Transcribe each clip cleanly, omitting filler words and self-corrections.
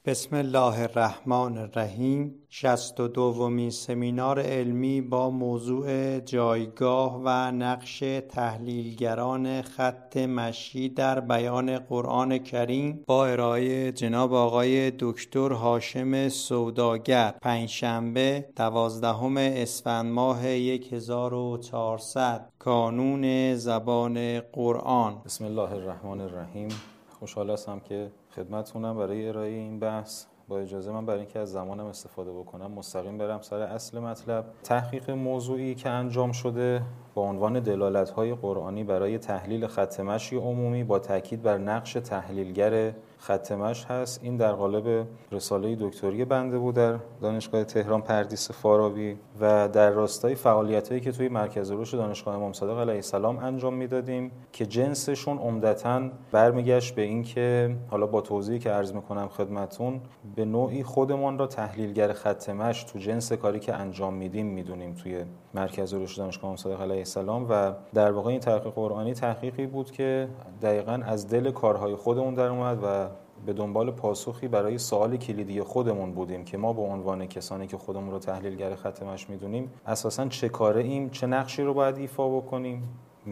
بسم الله الرحمن الرحیم. 62مین سمینار علمی با موضوع جایگاه و نقش تحلیلگران خط مشی در بیان قرآن کریم با ارائه جناب آقای دکتر هاشم سوداگر، پنجشنبه 12 اسفند ماه 1400، کانون زبان قرآن. بسم الله الرحمن الرحیم. خوشحال هستم که خدمتتونم برای ارائه این بحث. با اجازه من برای اینکه از زمانم استفاده بکنم مستقیم برم سر اصل مطلب. تحقیق موضوعی که انجام شده با عنوان دلالت‌های قرآنی برای تحلیل خط مشی عمومی با تاکید بر نقش تحلیلگر خط مشی هست. این در قالب رساله دکتری بنده بود در دانشگاه تهران پردیس فارابی و در راستای فعالیتایی که توی مرکز رشد دانشگاه امام صادق علیه السلام انجام میدادیم که جنسشون عمدتاً برمیگشت به این که حالا با توضیحی که عرض میکنم خدمتون به نوعی خودمان را تحلیلگر خط مشی تو جنس کاری که انجام میدیم میدونیم توی مرکز رشد دانشگاه امام صادق علیه السلام. و در واقع این تحقیق قرآنی تحقیقی بود که دقیقاً از دل کارهای خودمون در اومد و به دنبال پاسخی برای سوال کلیدی خودمون بودیم که ما به عنوان کسانی که خودمون رو تحلیلگر خط مشی میدونیم اساساً چه کاره ایم، چه نقشی رو باید ایفا بکنیم.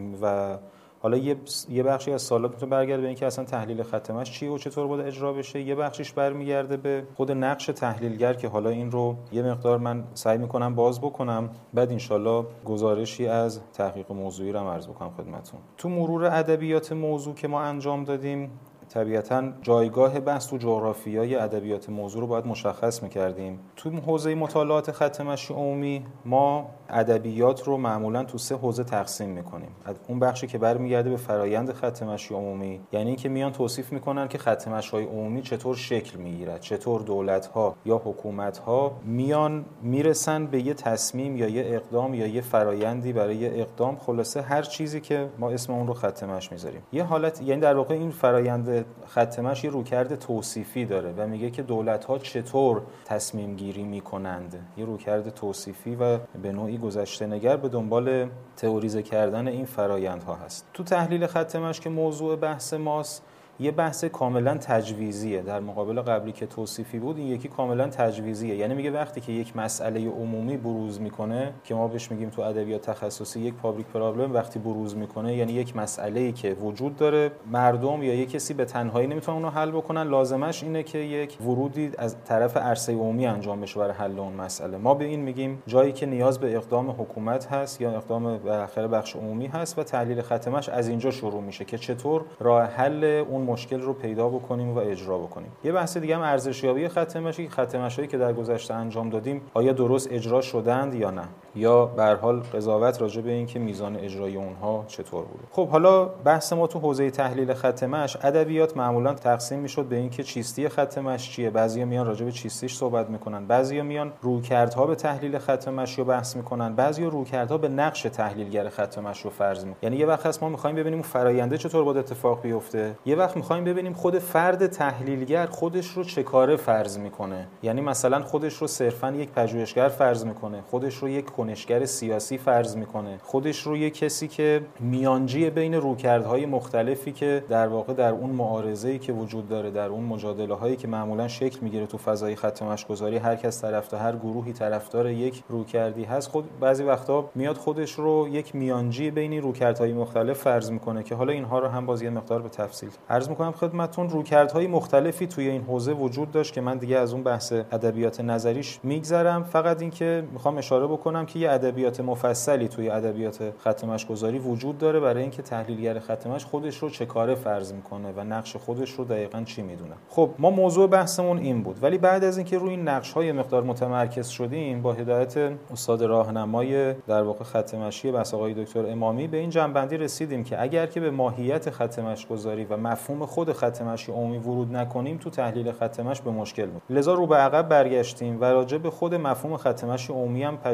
و حالا یه بخشی از سوالات میتونه برگرده به اینکه اصلا تحلیل خط مشی چیه و چطور باید اجرا بشه. یه بخشیش برمیگرده به خود نقش تحلیلگر که حالا این رو یه مقدار من سعی میکنم باز بکنم، بعد انشالله گزارشی از تحقیق موضوعی رو عرض بکنم خدمتتون. تو مرور ادبیات موضوع که ما انجام دادیم طبیعتاً جایگاه بحث تو جغرافیای ادبیات موضوع رو باید مشخص می‌کردیم. تو حوزه مطالعات خط مشی عمومی ما ادبیات رو معمولاً تو 3 حوزه تقسیم می‌کنیم. اون بخشی که برمیگرده به فرایند خط مشی عمومی، یعنی اینکه میان توصیف می‌کنن که خط مشی‌های عمومی چطور شکل می‌گیرد، چطور دولت‌ها یا حکومت‌ها میان میرسن به یه تصمیم یا یه اقدام یا یه فرایندی برای اقدام، خلاصه هر چیزی که ما اسم اون رو خط مشی می‌ذاریم. یه حالت، یعنی در واقع این فرایند خط مشی یه رویکرد توصیفی داره و میگه که دولت‌ها چطور تصمیم گیری میکنند. یه رویکرد توصیفی و به نوعی گذشته نگر به دنبال تئوریزه کردن این فرایندها هست. تو تحلیل خط مشی که موضوع بحث ماست، یه بحث کاملا تجویزیه. در مقابل قبلی که توصیفی بود، این یکی کاملا تجویزیه. یعنی میگه وقتی که یک مسئله عمومی بروز میکنه که ما بهش میگیم تو ادبیات تخصصی یک پابلیک پرابلم، وقتی بروز میکنه یعنی یک مسئله‌ای که وجود داره، مردم یا یک کسی به تنهایی نمیتونن اونو حل بکنن، لازمش اینه که یک ورودی از طرف عرصه عمومی انجام بشه برای حل اون مسئله. ما به این میگیم جایی که نیاز به اقدام حکومت هست یا اقدام بالاخره بخش عمومی هست و تحلیل خط مشی از اینجا شروع میشه که چطور راه حل اون مشکل رو پیدا بکنیم و اجرا بکنیم. یه بحث دیگه هم ارزشیابی خط مشی، خط مشی‌ای که در گذشته انجام دادیم آیا درست اجرا شدند یا نه، یا به هر حال قضاوت راجع به این که میزان اجرای اونها چطور بوده. خب حالا بحث ما تو حوزه تحلیل خط مشی ادبیات معمولا تقسیم میشد به این که چیستی خط مشی چیه. بعضیا میان راجع به چیستیش صحبت میکنن، بعضیا میان رویکردها به تحلیل خط مشی رو بحث میکنن، بعضیا رویکردها به نقش تحلیلگر خط مشی رو فرض میکنن. یعنی یه وقت هست ما میخوایم ببینیم اون فراینده چطور باید اتفاق بیفته، یه وقت میخوایم ببینیم خود فرد تحلیلگر خودش رو چه کاره فرض میکنه. یعنی مثلا خودش رو صرفاً یک پژوهشگر فرض میکنه، خودش رو یک کنشگر سیاسی فرض میکنه، خودش رو یک کسی که میانجی بین رویکردهای مختلفی که در واقع در اون معارضه‌ای که وجود داره، در اون مجادله‌هایی که معمولاً شکل میگیره تو فضای خط مشی گذاری، هر کس طرفدار، هر گروهی طرفدار یک رویکردی هست، خود بعضی وقتا میاد خودش رو یک میانجی بین رویکردهای مختلف فرض میکنه که حالا اینها رو هم باز یه مقدار به تفصیل عرض میکنم خدمتتون. رویکردهای مختلفی توی این حوزه وجود داشت که من دیگه از اون بحث ادبیات نظریش میگذرم. فقط این که میخوام اشاره بکنم که یه ادبیات مفصلی توی ادبیات خط مشی گذاری وجود داره برای اینکه تحلیلگر خط مشی خودش رو چه کاره فرض میکنه و نقش خودش رو دقیقاً چی میدونه. خب ما موضوع بحثمون این بود، ولی بعد از اینکه روی این نقش‌های مقدار متمرکز شدیم با هدایت استاد راهنمای در واقع خط مشی بس آقای دکتر امامی به این جنبندی رسیدیم که اگر که به ماهیت خط مشی گذاری و مفهوم خود خط مشی عمومی ورود نکنیم تو تحلیل خط مشی به مشکل می‌خوریم. لذا رو به عقب برگشتیم و راجع به خود مفهوم خط مشی عمومی هم پژوهشی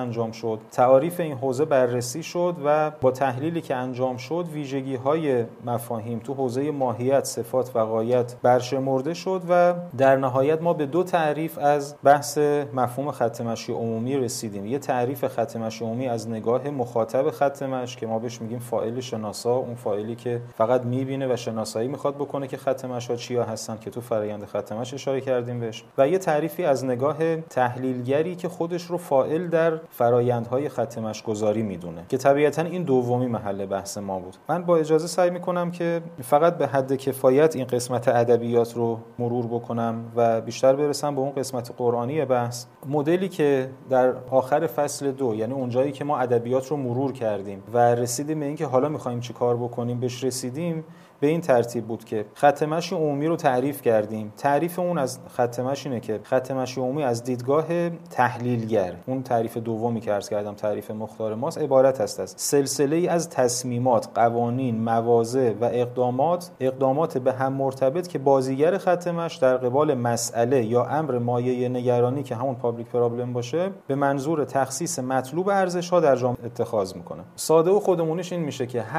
انجام شد، تعاریف این حوزه بررسی شد و با تحلیلی که انجام شد ویژگی‌های مفاهیم تو حوزه ماهیت، صفات و غایت برشمرده شد و در نهایت ما به دو تعریف از بحث مفهوم خط مشی عمومی رسیدیم. یه تعریف خط مشی عمومی از نگاه مخاطب خط مشی که ما بهش میگیم فاعل شناسا، اون فاعلی که فقط میبینه و شناسایی میخواد بکنه که خط مشی چیا هستن که تو فرآیند خط مشی اشاره کردیم بهش، و یه تعریفی از نگاه تحلیلگری که خودش رو فاعل در فرآیندهای خط مشی گذاری میدونه که طبیعتاً این دومی محل بحث ما بود. من با اجازه سعی میکنم که فقط به حد کفایت این قسمت ادبیات رو مرور بکنم و بیشتر برسم به اون قسمت قرآنی بحث. مدلی که در آخر فصل 2، یعنی اونجایی که ما ادبیات رو مرور کردیم و رسیدیم به این که حالا میخوایم چی کار بکنیم بهش رسیدیم، به این ترتیب بود که خط مشی عمومی رو تعریف کردیم. تعریف اون از خط مشی اینه که خط مشی عمومی از دیدگاه تحلیلگر، اون تعریف دومی که عرض کردم تعریف مختار ماست، عبارت است از سلسله‌ای از تصمیمات، قوانین، مواضع و اقدامات به هم مرتبط که بازیگر خط مشی در قبال مسئله یا امر مایه نگرانی که همون پابلیک پرابلم باشه به منظور تخصیص مطلوب ارزش‌ها در جامعه اتخاذ میکنه. ساده و خودمونیش این میشه که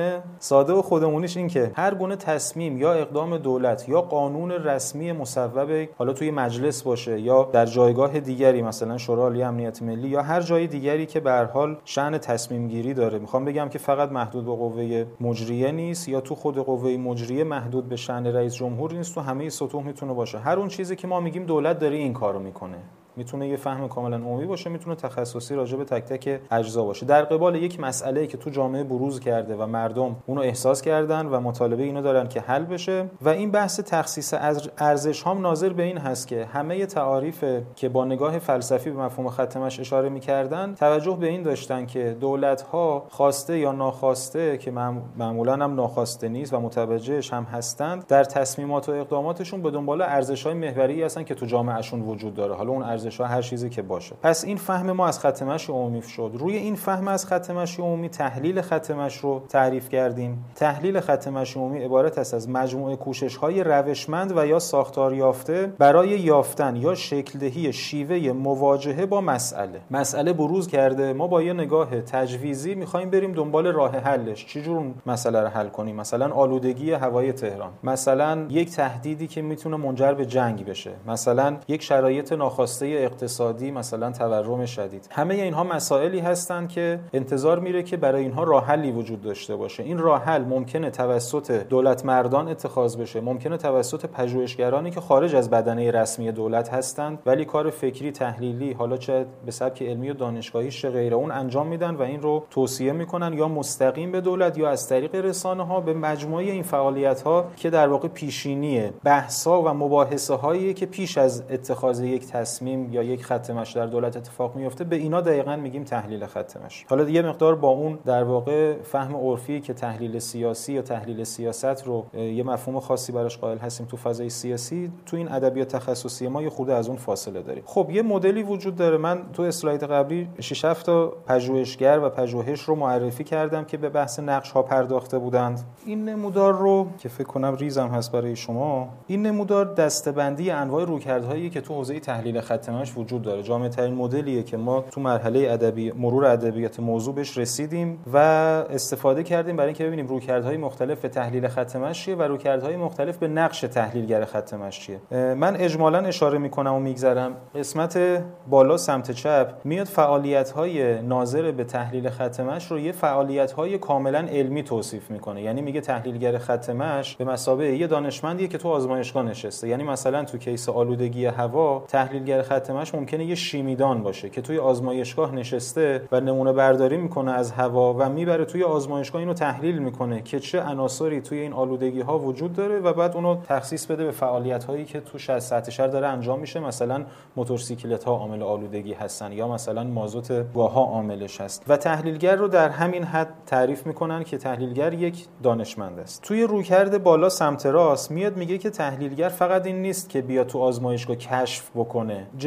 هر گونه تصمیم یا اقدام دولت یا قانون رسمی مصوب، حالا توی مجلس باشه یا در جایگاه دیگری مثلا شورای عالی امنیت ملی یا هر جای دیگری که به هر حال شأن تصمیم گیری داره، میخوام بگم که فقط محدود به قوه مجریه نیست یا تو خود قوه مجریه محدود به شأن رئیس جمهور نیست، تو همه سطوح میتونه باشه. هر اون چیزی که ما میگیم دولت داره این کارو میکنه، میتونه یه فهم کاملا عمومی باشه، میتونه تخصصی راجع به تک تک اجزا باشه، در قبال یک مسئله‌ای که تو جامعه بروز کرده و مردم اونو احساس کردن و مطالبه اینو دارن که حل بشه. و این بحث تخصیص ارزش هم ناظر به این هست که همه تعاریف که با نگاه فلسفی به مفهوم خط مشی اشاره می‌کردن توجه به این داشتن که دولت‌ها خواسته یا ناخواسته، که معمولاً هم ناخواسته نیست و متوجهش هم هستند، در تصمیمات و اقداماتشون به دنبال ارزش‌های محوری هستن که تو جامعهشون وجود داره، حالا اون ارزش‌ها هر چیزی که باشه. پس این فهم ما از خط مشی عمومی شد. روی این فهم از خط مشی عمومی تحلیل خط مشی رو تعریف کردیم. تحلیل خط مشی عمومی عبارت است از مجموعه کوشش‌های روشمند و یا ساختار یافته برای یافتن یا شکل دهی شیوه مواجهه با مسئله بروز کرده، ما با یه نگاه تجویزی می‌خوایم بریم دنبال راه حلش، چجور اون مسئله رو حل کنیم. مثلا آلودگی هوای تهران، مثلا یک تهدیدی که میتونه منجر به جنگ بشه، مثلا یک شرایط ناخواسته اقتصادی، مثلا تورم شدید. همه اینها مسائلی هستند که انتظار میره که برای اینها راه حلی وجود داشته باشه. این راه حل ممکنه توسط دولت مردان اتخاذ بشه، ممکنه توسط پژوهشگرانی که خارج از بدنه رسمی دولت هستند ولی کار فکری تحلیلی، حالا چه به سبک علمی و دانشگاهی چه غیر اون انجام میدن و این رو توصیه میکنن یا مستقیم به دولت یا از طریق رسانه ها به مجموعه این فعالیت ها که در واقع پیشینی بحث‌ها و مباحثه هایی که پیش از اتخاذ یک تصمیم یا یک خط مشی در دولت اتفاق میفته، به اینا دقیقاً میگیم تحلیل خط مشی. حالا یه مقدار با اون در واقع فهم عرفی که تحلیل سیاسی یا تحلیل سیاست رو یه مفهوم خاصی براش قائل هستیم تو فضای سیاسی، تو این ادبیات تخصصی ما یه خورده از اون فاصله داریم. خب یه مدلی وجود داره، من تو اسلاید قبلی 6 7 تا پژوهشگر و پژوهش رو معرفی کردم که به بحث نقش ها پرداخته بودند. این نمودار رو که فکر کنم ریزم هست برای شما، این نمودار دسته‌بندی انواع رویکردهایی که تو حوزه تحلیل خط مشی وجود داره. جامع ترین مدلیه که ما تو مرحله مرور ادبیات موضوع بهش رسیدیم و استفاده کردیم برای اینکه ببینیم رویکردهای مختلف به تحلیل خط مشی و رویکردهای مختلف به نقش تحلیلگر خط مشی. من اجمالاً اشاره میکنم و میگذرم. قسمت بالا سمت چپ میاد فعالیت‌های ناظر به تحلیل خط مشی رو یه فعالیت‌های کاملاً علمی توصیف میکنه. یعنی میگه تحلیلگر خط مشی به مثابه یه دانشمندیه که تو آزمایشگاه نشسته. یعنی مثلا تو کیس آلودگی هوا تحلیلگر خط مشی ممکنه یه شیمیدان باشه که توی آزمایشگاه نشسته و نمونه برداری میکنه از هوا و میبره توی آزمایشگاه اینو تحلیل میکنه که چه عناصری توی این آلودگی ها وجود داره و بعد اونو تخصیص بده به فعالیت هایی که تو سطح شهر داره انجام میشه. مثلا موتورسیکلت ها عامل آلودگی هستن یا مثلا مازوت گاه‌ها عاملش هست و تحلیلگر رو در همین حد تعریف میکنن که تحلیلگر یک دانشمند است. توی رویکرد بالا سمت راست میاد میگه که تحلیلگر فقط این نیست که بیا تو آزمایشگاه کشف بکنه،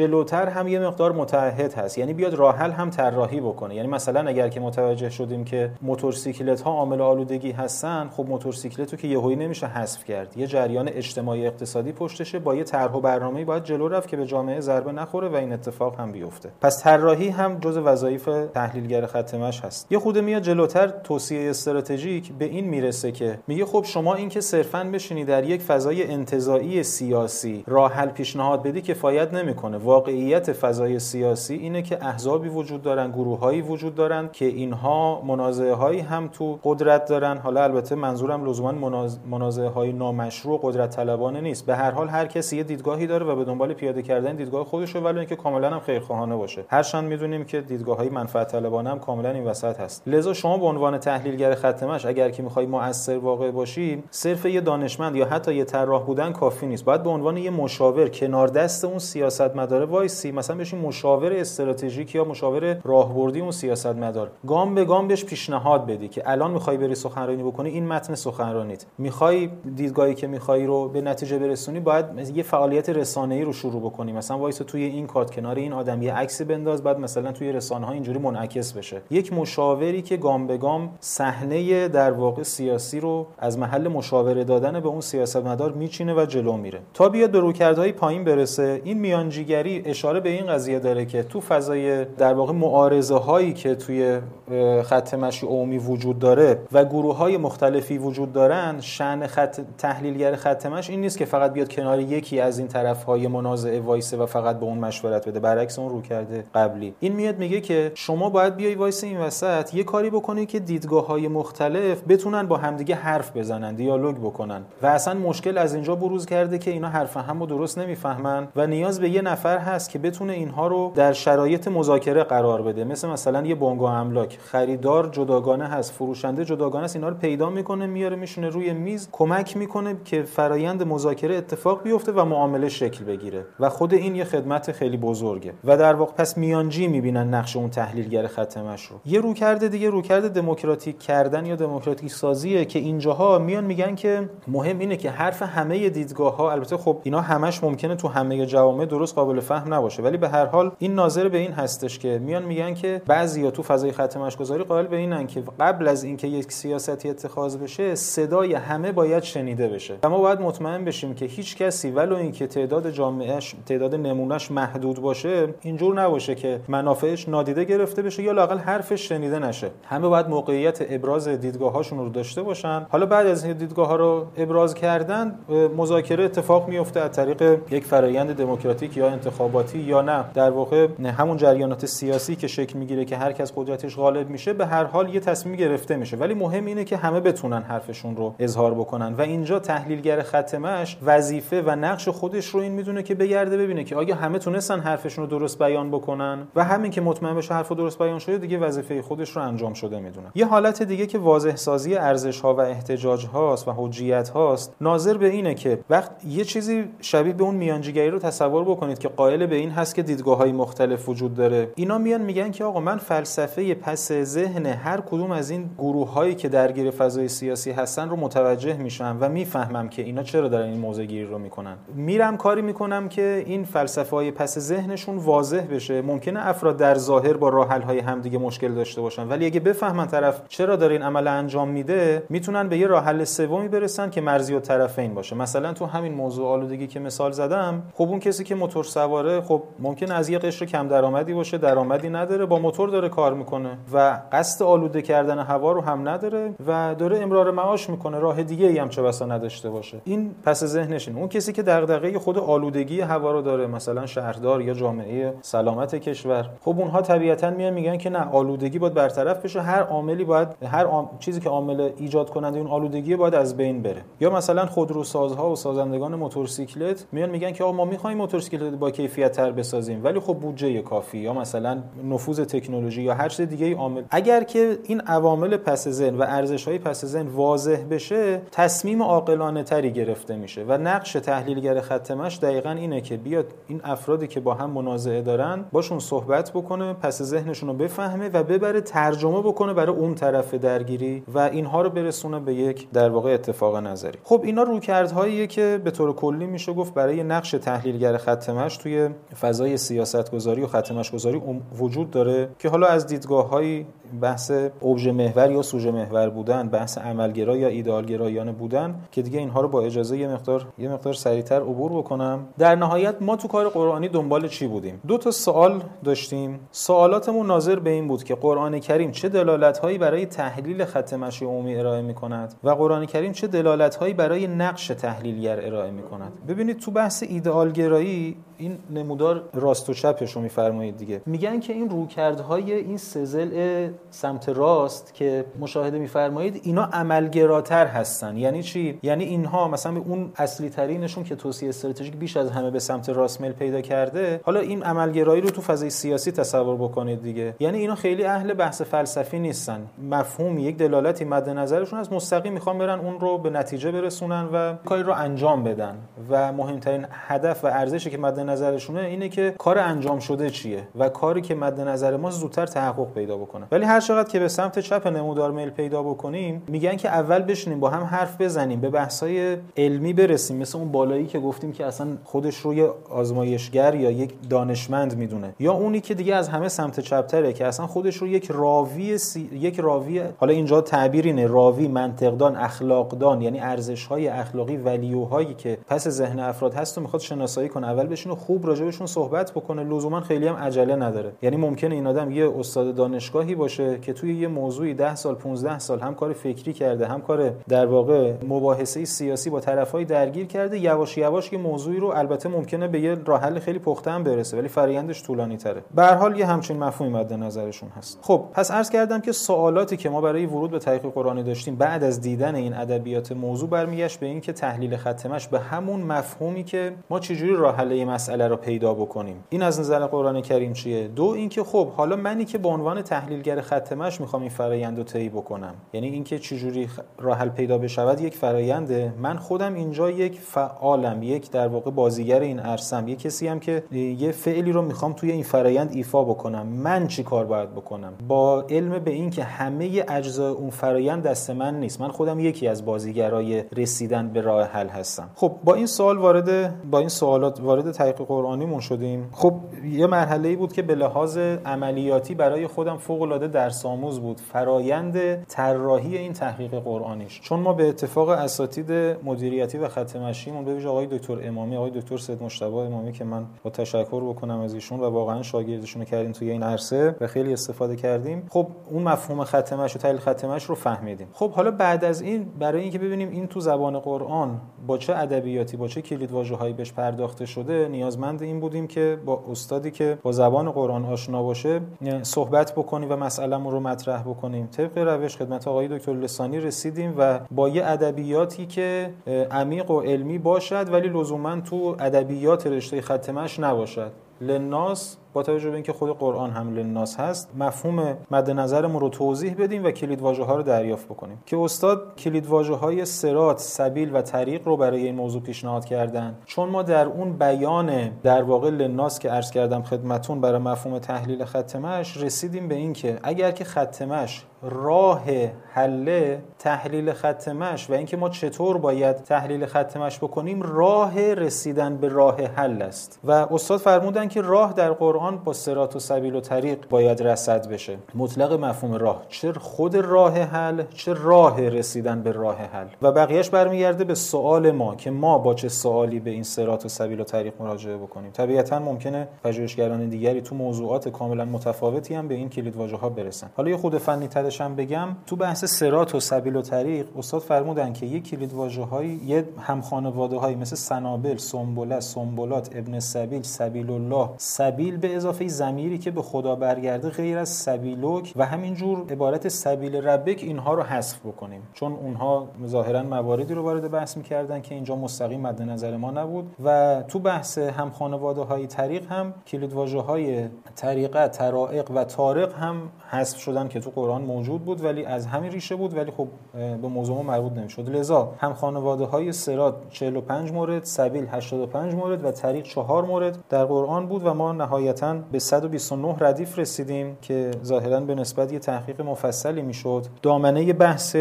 جلوتر هم یه مقدار متعهد هست، یعنی بیاد راه حل هم طراحی بکنه. یعنی مثلا اگر که متوجه شدیم که موتورسیکلت ها عامل آلودگی هستن، خب موتورسیکلت رو که یهویی نمیشه حذف کرد، یه جریان اجتماعی اقتصادی پشتشه، با یه طرح و برنامه‌ای باید جلو رفت که به جامعه ضربه نخوره و این اتفاق هم بیفته. پس طراحی هم جزء وظایف تحلیلگر خط مشی هست. یه خود میاد جلوتر توصیه استراتژیک به این میرسه که میگه خب شما این که صرفاً بشینی در یک فضای انتزاعی سیاسی راه حل پیشنهاد بدی کفایت نمیکنه. واقعیت فضای سیاسی اینه که احزابی وجود دارن، گروه‌هایی وجود دارن که اینها منازعه‌هایی هم تو قدرت دارن. حالا البته منظورم لزوما منازعه‌های نامشروع قدرت طلبانه نیست. به هر حال هر کسی یه دیدگاهی داره و به دنبال پیاده کردن دیدگاه خودشه، ولی اینکه کاملا هم خیرخواهانه باشه. هرچند میدونیم که دیدگاه‌های منفعت طلبانه هم کاملا این وسط هست. لذا شما به عنوان تحلیلگر خط مشی اگر که می‌خوای مؤثر واقع باشی، صرف یه دانشمند یا حتی یه طراح بودن کافی نیست. باید به عنوان یه مشاور کنار دست اون سیاستمدار وایسی، مثلا بشی مشاور استراتژیک یا مشاور راهبردی اون سیاستمدار، گام به گام بهش پیشنهاد بدی که الان می‌خوای بری سخنرانی بکنی، این متن سخنرانیت، می‌خوای دیدگاهی که می‌خوای رو به نتیجه برسونی، باید یه فعالیت رسانه‌ای رو شروع بکنی. مثلا وایس توی این کات کنار این آدم یه عکسی بنداز، بعد مثلا توی رسانه‌ها اینجوری منعکس بشه. یک مشاوری که گام به گام صحنه در واقع سیاسی رو از محل مشاوره دادن به اون سیاستمدار میچینه و جلو میره تا بیاد به رویکردهای پایین برسه. این میانجیگری اشاره به این قضیه داره که تو فضای در واقع معارضه هایی که توی خط مشی عمومی وجود داره و گروه‌های مختلفی وجود دارن، شأن تحلیلگر خط مشی این نیست که فقط بیاد کنار یکی از این طرف‌های منازعه وایسه و فقط به اون مشورت بده، برعکس اون رویکرد قبلی. این میاد میگه که شما باید بیای وایسه این وسط یه کاری بکنی که دیدگاه‌های مختلف بتونن با همدیگه حرف بزنن، دیالوگ بکنن. و اصلا مشکل از اینجا بروز کرده که اینا حرف همو درست نمیفهمن و نیاز به یه نفر هست که بتونه اینها رو در شرایط مذاکره قرار بده. مثلا یه بنگاه املاک، خریدار جداگانه هست، فروشنده جداگانه است، اینا رو پیدا میکنه، میاره میشونه روی میز، کمک میکنه که فرایند مذاکره اتفاق بیفته و معامله شکل بگیره و خود این یه خدمت خیلی بزرگه و در واقع پس میانجی میبینن نقش اون تحلیلگر خط مشی رو. یه رویکرد دیگه رویکرد دموکراتیک کردن یا دموکراتیک سازیه که اینجاها میان میگن که مهم اینه که حرف همه دیدگاه‌ها، البته خب اینا همش ممکنه تو همه جوامع درست قابل فهم نباشه، ولی به هر حال این ناظر به این هستش که میان میگن که بعضیا تو فضای خط مشی‌گذاری قائل به اینن که قبل از اینکه یک سیاستی اتخاذ بشه صدای همه باید شنیده بشه و ما باید مطمئن بشیم که هیچ کسی ولو اینکه تعداد جامعهش، تعداد نمونهش محدود باشه، اینجور نباشه که منافعش نادیده گرفته بشه یا لااقل حرفش شنیده نشه. همه باید موقعیت ابراز دیدگاه‌هاشون رو داشته باشن. حالا بعد از این دیدگاه‌ها رو ابراز کردن، مذاکره اتفاق میفته از طریق یک فرآیند دموکراتیک یا انتخاباتی یا نه در واقع همون جریانات سیاسی که شکل میگیره که هر کس قدرتش غالب میشه، به هر حال یه تصمیم گرفته میشه. ولی مهم اینه که همه بتونن حرفشون رو اظهار بکنن و اینجا تحلیلگر خط مشی وظیفه و نقش خودش رو این میدونه که بگرده ببینه که آیا همه تونستن حرفشون رو درست بیان بکنن و همین که مطمئن بشه حرف درست بیان شده دیگه وظیفه خودش رو انجام شده میدونه. یه حالت دیگه که واضح سازی ارزش‌ها و احتجاج‌هاست و حجیت‌هاست، ناظر به اینه که وقت یه چیزی شبیه به اون میانجیگری رو تصور بکنید که قائل به این هست که دیدگاه‌های مختلف وجود داره. اینا میان میگن که آقا من فلسفه پس ذهن هر کدوم از این گروه‌هایی که درگیر فضای سیاسی هستن رو متوجه میشم و میفهمم که اینا چرا دارن این موضع‌گیری رو میکنن. میرم کاری میکنم که این فلسفه‌های پس ذهنشون واضح بشه. ممکنه افراد در ظاهر با راه حل‌های همدیگه مشکل داشته باشن، ولی اگه بفهمن طرف چرا داره این عمل انجام میده، میتونن به یه راه حل سومی برسن که مرزی الطرفین باشه. مثلا تو همین موضوع آلودگی که مثال زدم، خب اون کسی که موتور سواره، خب ممکنه از یه قشر کم درآمدی باشه، درآمدی نداره، با موتور داره کار میکنه و قصد آلوده کردن هوا رو هم نداره و داره امرار معاش میکنه، راه دیگه ای هم چه بسا نداشته باشه. این پس ذهنش اینه. اون کسی که دغدغه خود آلودگی هوا رو داره، مثلا شهردار یا جامعه سلامت کشور، خب اونها طبیعتاً میگن که نه، آلودگی باید برطرف بشه، هر عاملی باید چیزی که عامل ایجاد کننده اون آلودگی باید از بین بره. یا مثلا خودروسازها و سازندگان موتورسیکلت میگن که آقا ما می‌خوایم موتورسیکلت با کیفیت تر بسازیم ولی خب بودجه کافی یا مثلا نفوذ تکنولوژی یا هر چیز دیگه عامل. اگر که این عوامل پس ذهن و ارزش‌های پس ذهن واضح بشه، تصمیم عاقلانه تری گرفته میشه و نقش تحلیلگر خط مشی دقیقاً اینه که بیاد این افرادی که با هم منازعه دارن باشون صحبت بکنه، پس ذهنشون رو بفهمه و ببره ترجمه بکنه برای اون طرف درگیری و اینها رو برسونه به یک در واقع اتفاق نظری. خب اینا رویکردهاییه که به طور کلی میشه گفت برای نقش تحلیلگر خط مشی توی فضای سیاستگذاری و ختمش‌گذاری وجود داره که حالا از دیدگاه‌های بحث اوبژه محور یا سوژه محور بودن، بحث عملگرا یا ایدئالگرایانه بودن که دیگه اینها رو با اجازه یه مقدار سریعتر عبور بکنم. در نهایت ما تو کار قرآنی دنبال چی بودیم؟ 2 تا سوال داشتیم. سوالاتمون ناظر به این بود که قرآن کریم چه دلالت‌هایی برای تحلیل خط مشی عمومی ارائه می‌کند و قرآن کریم چه دلالت‌هایی برای نقش تحلیلگر ارائه می‌کند. ببینید تو بحث ایدئالگرایی این نمودار راست و چپش رو می‌فرمایید دیگه. میگن که این رویکردهای این سه ضلع سمت راست که مشاهده می‌فرمایید اینا عملگراتر هستن. یعنی چی؟ یعنی اینها مثلا اون اصلی ترینشون که توصیه استراتژیک بیش از همه به سمت راست میل پیدا کرده، حالا این عملگرایی رو تو فضای سیاسی تصور بکنید دیگه. یعنی اینا خیلی اهل بحث فلسفی نیستن. مفهوم یک دلالتی مد نظرشون از مستقیم میخوان برن اون رو به نتیجه برسونن و کاری رو انجام بدن و مهمترین هدف و ارزشی که مد نظرشونه اینه که کار انجام شده چیه و کاری که مد نظر ما زودتر تحقق پیدا بکنه. ولی هر چقدر که به سمت چپ نمودار میل پیدا بکنیم، میگن که اول بشینیم با هم حرف بزنیم، به بحث‌های علمی برسیم، مثل اون بالایی که گفتیم که اصلا خودش رو یه آزمایشگر یا یک دانشمند میدونه، یا اونی که دیگه از همه سمت چپ‌تره که اصلا خودش رو یک راوی حالا اینجا تعبیر اینه، راوی، منطقدان، اخلاقدان، یعنی ارزش‌های اخلاقی، ولیوهایی که پس ذهن افراد هست و میخواد شناسایی کنه. اول بشینه خوب راجبشون صحبت بکنه، لزوما خیلی هم عجله نداره. یعنی ممکنه این آدم یه استاد دانشگاهی باشه که توی یه موضوعی 10 سال 15 سال هم کار فکری کرده، هم کار در واقع مباحثه سیاسی با طرفای درگیر کرده، یواش یواش یه موضوعی رو البته ممکنه به یه راه حل خیلی پخته هم برسه ولی فرآیندش طولانی تره. به هر حال یه همچین مفهومی مد نظرشون هست. خب پس عرض کردم که سوالاتی که ما برای ورود به تحقیق قرآنی داشتیم بعد از دیدن این ادبیات موضوع برمیگشت به این که تحلیل ختمش به همون مفهومی که ما چجوری راه حل این مسئله رو پیدا بکنیم. این از نظر قرآن کریم چیه؟ 2 اینکه خب حالا منی که به عنوان تحلیلگر ختمش میخوام این فرآیند رو طی بکنم، یعنی اینکه چجوری راه حل پیدا بشود یک فراینده، من خودم اینجا یک فعالم، یک در واقع بازیگر این عرصم، یک کسی هم که یه فعلی رو میخوام توی این فرآیند ایفا بکنم. من چی کار باید بکنم با علم به این که همه اجزای اون فرآیند دست من نیست، من خودم یکی از بازیگرای رسیدن به راه حل هستم. خب با این سوالات وارد تحقیق قرآنیمون شدیم. خب یه مرحله‌ای بود که به لحاظ عملیاتی برای خودم فوق‌العاده درس‌آموز بود، فرآیند طراحی این تحقیق قرآنیش. چون ما به اتفاق اساتید مدیریتی و خط مشیمون به ویژه آقای دکتر امامی، آقای دکتر سید مجتبی امامی که من با تشکر بکنم از ایشون و واقعا شاگردشون کردیم توی این عرصه و خیلی استفاده کردیم، خب اون مفهوم خط مشی و تحلیل خط مشی رو فهمیدیم. خب حالا بعد از این برای اینکه ببینیم این تو زبان قرآن با چه ادبیاتی، با چه کلیدواژه‌هایی بهش پرداخته شده، نیازمند این بودیم که با استادی که با زبان قرآن آشنا باشه صحبت بکنیم و مسئله‌مون رو مطرح بکنیم. طبق روش خدمت آقای دکتر لسانی رسیدیم و با یه ادبیاتی که عمیق و علمی باشد ولی لزوما تو ادبیات رشته خط مشی نباشد، للناس، با توجه به اینکه خود قرآن هم للناس هست، مفهوم مد نظرمون رو توضیح بدیم و کلیدواژه‌ها رو دریافت بکنیم که استاد کلیدواژه‌های صراط، سبیل و طریق رو برای این موضوع پیشنهاد کردن. چون ما در اون بیان در واقع للناس که عرض کردم خدمتون برای مفهوم تحلیل خط مشی رسیدیم به این که اگر که خط مشی راه حل، تحلیل خط مشی و اینکه ما چطور باید تحلیل خط مشی بکنیم راه رسیدن به راه حل است. و استاد فرمودن که راه در قرآن با صراط و سبیل و طریق باید رصد بشه. مطلق مفهوم راه، چه خود راه حل، چه راه رسیدن به راه حل. و بقیهش برمیگرده به سوال ما که ما با چه سوالی به این صراط و سبیل و طریق مراجعه بکنیم. طبیعتاً ممکنه پژوهشگران دیگری تو موضوعات کاملا متفاوتی هم به این کلیدواژه‌ها برسن. حالا یه خود فنی ترش هم بگم، تو بحث صراط و سبیل و طریق استاد فرمودن که یک کلیدواژه‌های یه همخانواده‌هایی مثل سنابل، سنبله، سنبلات، ابن سبیل، سبیل الله، سبیل به اضافه ضمیری که به خدا برگرده غیر از سبیلک و همینجور عبارت سبیل ربک، اینها رو حذف بکنیم چون اونها ظاهرا مواردی رو وارد بحث می‌کردن که اینجا مستقیم مد نظر ما نبود. و تو بحث هم خانواده‌های طریق هم کلیدواژه‌های طریقه، طرائق و طارق هم حذف شدن که تو قرآن موجود بود ولی از همین ریشه بود ولی خب به موضوع مربوط نمی‌شد. لذا هم خانواده‌های صراط 45 مورد، سبیل 85 مورد و طریق 4 مورد در قرآن بود و ما نهایتاً به 129 ردیف رسیدیم که ظاهراً به نسبت یه تحقیق مفصلی میشد. دامنه بحثش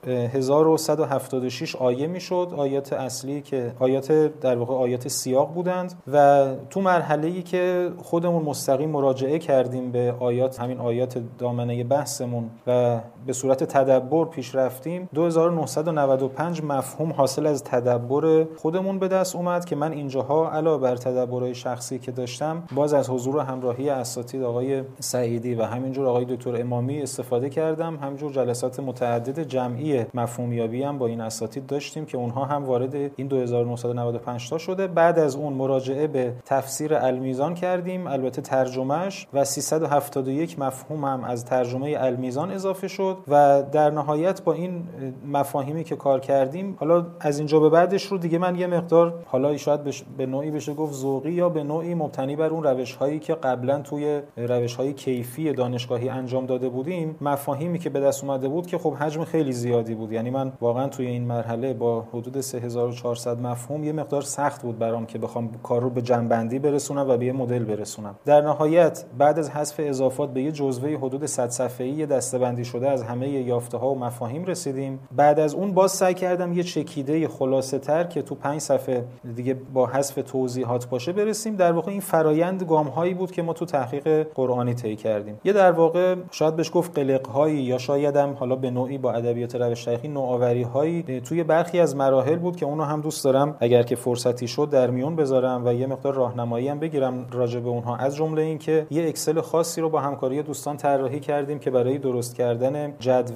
1176 آیه میشد، آیات اصلی که در واقع آیات سیاق بودند و تو مرحله‌ای که خودمون مستقیم مراجعه کردیم به آیات، همین آیات دامنه بحثمون و به صورت تدبر پیش رفتیم، 2995 مفهوم حاصل از تدبر خودمون به دست اومد که من اینجاها علاوه بر تدبرهای شخصی که داشتم باز از حضور و همراهی اساتید آقای سعیدی و همینجور آقای دکتر امامی استفاده کردم. همینجور جلسات متعدد جمعی مفهومیابی هم با این اساتید داشتیم که اونها هم وارد این 2995 تا شده. بعد از اون مراجعه به تفسیر المیزان کردیم، البته ترجمهش، و 371 مفهوم هم از ترجمه المیزان اضافه شد و در نهایت با این مفاهیمی که کار کردیم، حالا از اینجا به بعدش رو دیگه من یه مقدار حالا شاید به نوعی بشه گفت ذوقی یا به نوعی مبتنی بر اون روش‌هایی که قبلا توی روش‌های کیفی دانشگاهی انجام داده بودیم، مفاهیمی که به دست اومده بود که خب حجم خیلی زیادی بود، یعنی من واقعا توی این مرحله با حدود 3400 مفهوم یه مقدار سخت بود برام که بخوام کار رو به جمع‌بندی برسونم و به یه مدل برسونم. در نهایت بعد از حذف اضافات به یه جزوه حدود 100 صفحه‌ای دسته‌بندی شده از همه یافته‌ها و مفاهیم رسیدیم. بعد از اون باز سعی کردم یه چکیده خلاصه‌تر که تو 5 صفحه دیگه با حذف توضیحات باشه برسیم. در واقع این فرایند گام‌هایی بود که ما تو تحقیق قرآنی طی کردیم. یه در واقع شاید بهش گفت قلق‌هایی یا شاید هم حالا به نوعی با ادبیات روش تحقیقی نوآوری‌هایی توی برخی از مراحل بود که اونو هم دوست دارم اگر که فرصتی شد در میون بذارم و یه مقدار راهنمایی هم بگیرم راجع به اونها. از جمله این که یه اکسل خاصی رو با همکاری دوستان طراحی کردیم که برای درست کردن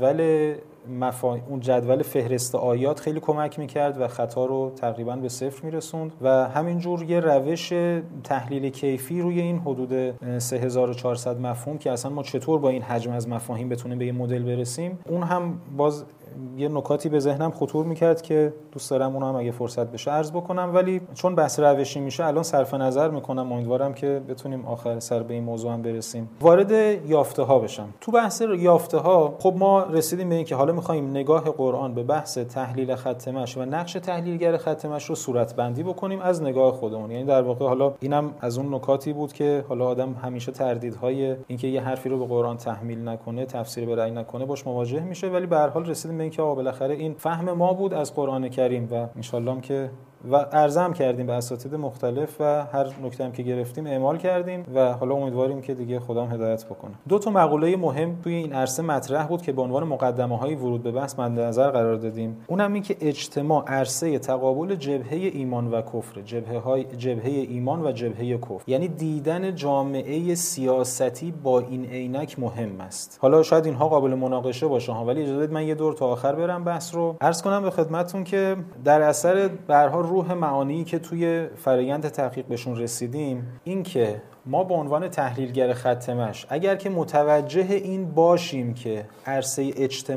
اون جدول فهرست آیات خیلی کمک میکرد و خطا رو تقریبا به صفر میرسوند و همینجور یه روش تحلیل کیفی روی این حدود 3400 مفهوم که اصلا ما چطور با این حجم از مفاهیم بتونیم به یه مدل برسیم، اون هم باز یه نکاتی به ذهنم خطور میکرد که دوست دارم اونو هم اگه فرصت بشه عرض بکنم، ولی چون بحث روشی میشه الان صرف نظر میکنم. امیدوارم که بتونیم آخر سر به این موضوع هم برسیم. وارد یافته ها بشم. تو بحث یافته ها خب ما رسیدیم به این که حالا میخوایم نگاه قرآن به بحث تحلیل خط مشی و نقش تحلیلگر خط مشی رو صورت بندی بکنیم از نگاه خودمون. یعنی در واقع حالا اینم از اون نکاتی بود که حالا آدم همیشه تردیدهای اینکه یه حرفی رو به قرآن تحمیل نکنه، تفسیر به رأی نکنه باش مواجه میشه، ولی به هر حال رسیدیم به این که بالاخره این فهم ما بود از قرآن کریم و ان شاءالله که و ارزم کردیم به اساتید مختلف و هر نکته هم که گرفتیم اعمال کردیم و حالا امیدواریم که دیگه خدا هم هدایت بکنه. 2 مقوله مهم توی این عرصه مطرح بود که به عنوان مقدمه‌های ورود به بحث مد نظر قرار دادیم. اونم این که اجتماع عرصه تقابل جبهه ایمان و کفر، جبهه ایمان و جبهه کفر، یعنی دیدن جامعه سیاستی با این عینک مهم است. حالا شاید اینها قابل مناقشه باشه ها، ولی اجازه بدید من یه دور تا آخر برم بحث رو. عرض کنم به خدمتتون که در اثر به هر حال روح معانی که توی فرآیند تحقیق بهشون رسیدیم، این که ما به عنوان تحلیلگر خط مشی اگر که متوجه این باشیم که عرصه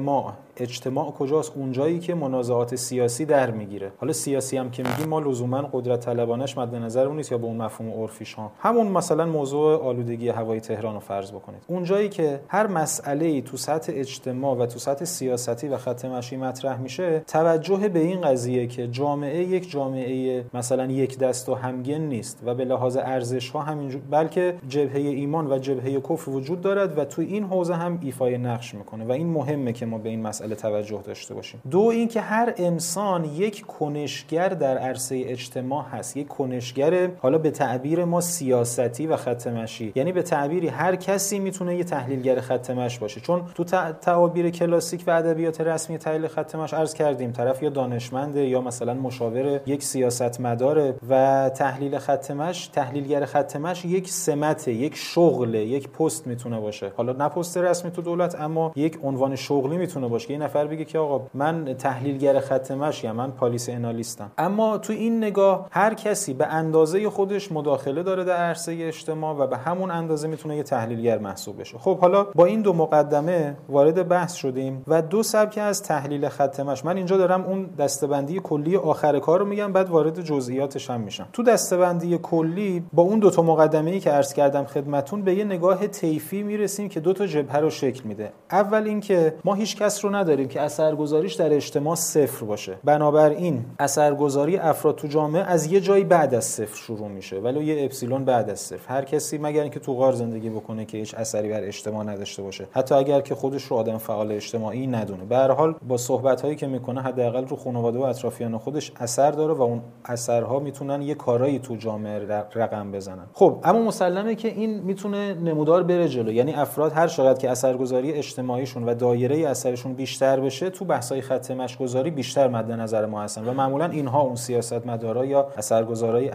اجتماع کجاست، اونجایی که منازعات سیاسی در میگیره. حالا سیاسی هم که میگیم ما لزوما قدرت طلبانش مد نظرمون نیست یا به اون مفهوم عرفیش ها، همون مثلا موضوع آلودگی هوای تهران رو فرض بکنید. اونجایی که هر مسئله‌ای تو سطح اجتماع و تو سطح سیاستی و خط مشی مطرح میشه، توجه به این قضیه که جامعه یک جامعه مثلا یک دست و همگن نیست و به لحاظ ارزش ها همینجور، بلکه جبهه ایمان و جبهه کفر وجود دارد و تو این حوزه هم ایفای نقش میکنه و این مهمه که ما به این مسئله توجه داشته باشیم. 2 این که هر انسان یک کنشگر در عرصه اجتماع هست، یک کنشگر حالا به تعبیر ما سیاستی و خط مشی، یعنی به تعبیری هر کسی میتونه یه تحلیلگر خط مشی باشه، چون تو تعابیر کلاسیک و ادبیات رسمی تحلیل خط مشی عرض کردیم طرف یا دانشمنده یا مثلا مشاور یک سیاستمداره و تحلیل خط مشی، تحلیلگر خط مشی یک سمت، یک شغل، یک پست میتونه باشه، حالا نه پست رسمی تو دولت اما یک عنوان شغلی میتونه باشه که این نفر بگه که آقا من تحلیلگر خط مشی ام، من پالیسی آنالیستم. اما تو این نگاه هر کسی به اندازه خودش مداخله داره در عرصه اجتماع و به همون اندازه میتونه یه تحلیلگر محسوب بشه. خب حالا با این 2 مقدمه وارد بحث شدیم و 2 سبک از تحلیل خط مشی. من اینجا دارم اون دسته‌بندی کلی آخر کار رو میگم، بعد وارد جزئیاتش هم میشم. تو دسته‌بندی کلی با اون 2 مقدمه رسولانه‌ای که عرض کردم خدمتون به یه نگاه طیفی میرسیم که دو تا جبهه رو شکل میده. اول اینکه ما هیچ کس رو نداریم که اثرگذاریش در اجتماع صفر باشه. بنابراین اثرگذاری افراد تو جامعه از یه جایی بعد از صفر شروع میشه، ولی یه اپسیلون بعد از صفر. هر کسی مگر اینکه تو غار زندگی بکنه که هیچ اثری بر اجتماع نداشته باشه، حتی اگر که خودش رو آدم فعال اجتماعی ندونه، به هر حال با صحبت‌هایی که میکنه حداقل رو خانواده و اطرافیان خودش اثر داره و اون اثرها میتونن یه کارایی تو جامعه رقم بزنن. خب اما مسلمه که این میتونه نمودار بره جلو، یعنی افراد هر چقدر که اثرگذاری اجتماعیشون و دایره اثرشون بیشتر بشه، تو بحث‌های خط مشی‌گذاری بیشتر مد نظر ما هستن و معمولا اینها اون سیاستمدارا یا اثرگذارای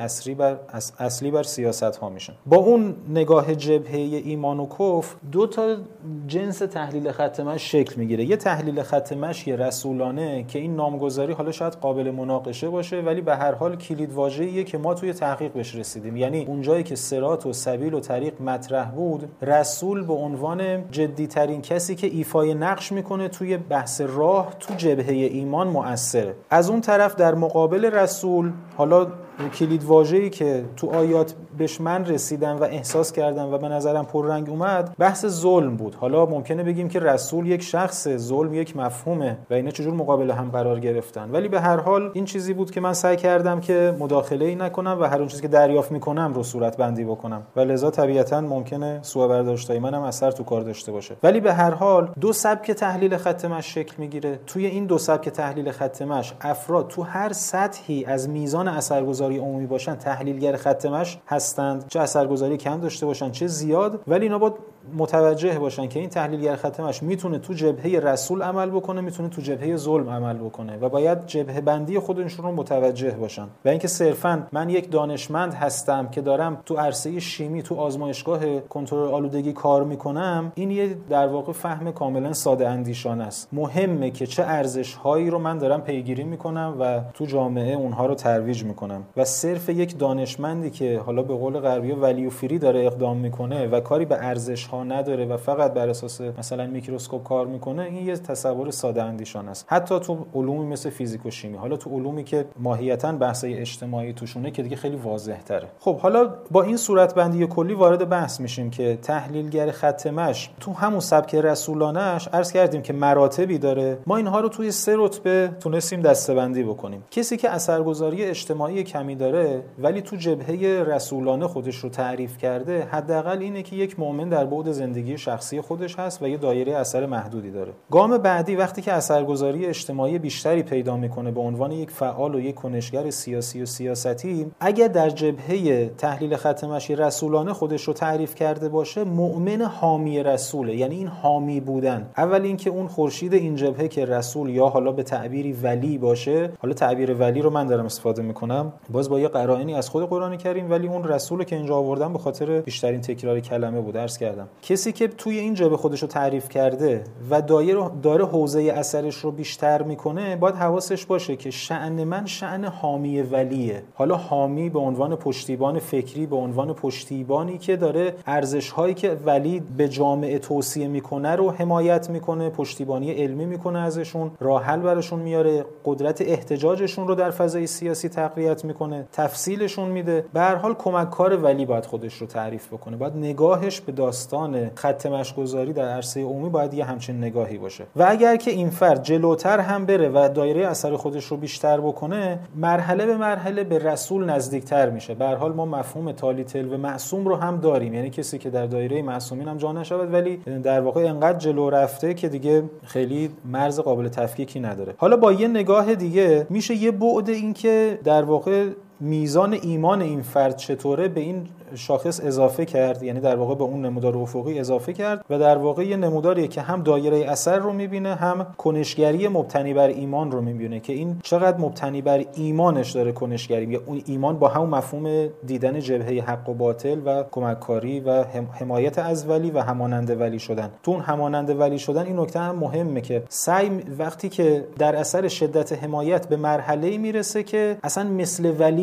اصلی بر سیاست‌ها میشن. با اون نگاه جبهه ایمان و کفر دو تا جنس تحلیل خط مشی شکل میگیره. یه تحلیل خط مشی رسولانه که این نامگذاری حالا شاید قابل مناقشه باشه، ولی به هر حال کلید واژه‌ایه که ما توی تحقیق بهش رسیدیم. یعنی اونجایی که صراط و سبیل و طریق مطرح بود، رسول به عنوان جدی‌ترین کسی که ایفای نقش میکنه توی بحث راه تو جبهه ایمان مؤثره. از اون طرف در مقابل رسول، حالا کلید واژه‌ای که تو آیات بهش من رسیدم و احساس کردم و به نظرم پررنگ اومد، بحث ظلم بود. حالا ممکنه بگیم که رسول یک شخص، ظلم یک مفهومه و اینا چجور مقابل هم قرار گرفتن، ولی به هر حال این چیزی بود که من سعی کردم که مداخله‌ای نکنم و هر اون چیزی که دریافت میکنم رو صورت بندی بکنم و لذا طبیعتاً ممکنه سوء برداشتای منم اثر تو کار داشته باشه. ولی به هر حال دو سبک تحلیل خط مشی شکل میگیره. توی این دو سبک تحلیل خط مشی افراد تو هر سطحی از میزان اثرگذاری عمومی باشن تحلیلگر خط مشی هستند، چه اثرگذاری کم داشته باشن چه زیاد، ولی اینا باید متوجه باشن که این تحلیلگر خط مشی میتونه تو جبهه رسول عمل بکنه، میتونه تو جبهه ظلم عمل بکنه و باید جبهه بندی خودشون رو متوجه باشن. و اینکه صرفاً من یک دانشمند هستم که دارم تو عرصه شیمی تو آزمایشگاه کنترل آلودگی کار میکنم، این یه در واقع فهم کاملا ساده اندیشانه است. مهمه که چه ارزش‌هایی رو من دارم پیگیری میکنم و تو جامعه اونها رو ترویج میکنم و صرف یک دانشمندی که حالا به قول غربی‌ها ولیو فری داره اقدام میکنه و کاری به ارزش‌ها نداره و فقط بر اساس مثلا میکروسکوپ کار میکنه، این یه تصور ساده اندیشانه است. حتی تو علومی مثل فیزیک و شیمی، حالا تو علومی که ماهیتاً بحث‌های اجتماعی توشونه که دیگه خیلی واضح تره. خب حالا با این صورتبندی کلی وارد بحث میشیم که تحلیلگر خط مشی تو همون سبک رسولانه‌اش عرض کردیم که مراتبی داره. ما اینها رو توی 3 رتبه تونستیم دسته‌بندی بکنیم. کسی که اثرگذاری اجتماعی کمی داره ولی تو جبهه رسولانه خودش رو تعریف کرده، حداقل اینه که یک مؤمن در بعد زندگی شخصی خودش هست و یه دایره اثر محدودی داره. گام بعدی وقتی که اثرگذاری اجتماعی بیشتری پیدا میکنه به عنوان یک فعال و یک کنشگر سیاسی و سیاستی، اگر در جبهه تحلیل خط مشی رسولانه خودش رو تعریف کرده باشه، مؤمن حامی رسوله. یعنی این حامی بودن، اول اینکه اون خورشید این جبهه که رسول یا حالا به تعبیری ولی باشه، حالا تعبیر ولی رو من دارم استفاده میکنم باز با یه قرائنی از خود قرآن کریم، ولی اون رسوله که اینجا آوردم به خاطر بیشترین تکرار کلمه بود عرض کردم. کسی که توی این جبهه خودش رو تعریف کرده و داره حوزه اثرش رو بیشتر میکنه، باید حواسش باشه که شأن من شأن حامی ولیه. حالا حامی به عنوان پشتیبان فکری، به عنوان پشتیبانی که داره ارزش‌هایی که ولی به جامعه توصیه میکنه رو حمایت میکنه، پشتیبانی علمی میکنه ازشون، راه حل براشون میاره، قدرت احتجاجشون رو در فضای سیاسی تقویت میکنه، تفصیلشون میده. به هر حال کمک‌کار ولی باید خودش رو تعریف بکنه، باید نگاهش به داستان خط مشی‌گذاری در عرصه عمومی باید یه همچین نگاهی باشه. و اگر که این فرد جلوتر هم بره و دایره اثر خودش رو بیشتر بکنه، مرحله به مرحله به رسول نزدیکتر میشه. به هر حال ما مفهوم تالیتل و معصوم رو هم داریم، یعنی کسی که در دایره معصومین هم جا نشود ولی در واقع انقدر جلو رفته که دیگه خیلی مرز قابل تفکیکی نداره. حالا با یه نگاه دیگه میشه یه بعد این که در واقع میزان ایمان این فرد چطوره به این شاخص اضافه کرد، یعنی در واقع به اون نمودار افقی اضافه کرد و در واقع یه نموداریه که هم دایره اثر رو میبینه هم کنشگری مبتنی بر ایمان رو میبینه که این چقدر مبتنی بر ایمانش داره کنشگری، یا اون ایمان با همون مفهوم دیدن جبهه حق و باطل و کمککاری و حمایت از ولی و همانند ولی شدن. تو اون همانند ولی شدن این نکته هم مهمه که وقتی که در اثر شدت حمایت به مرحله‌ای میرسه که اصلا مثل ولی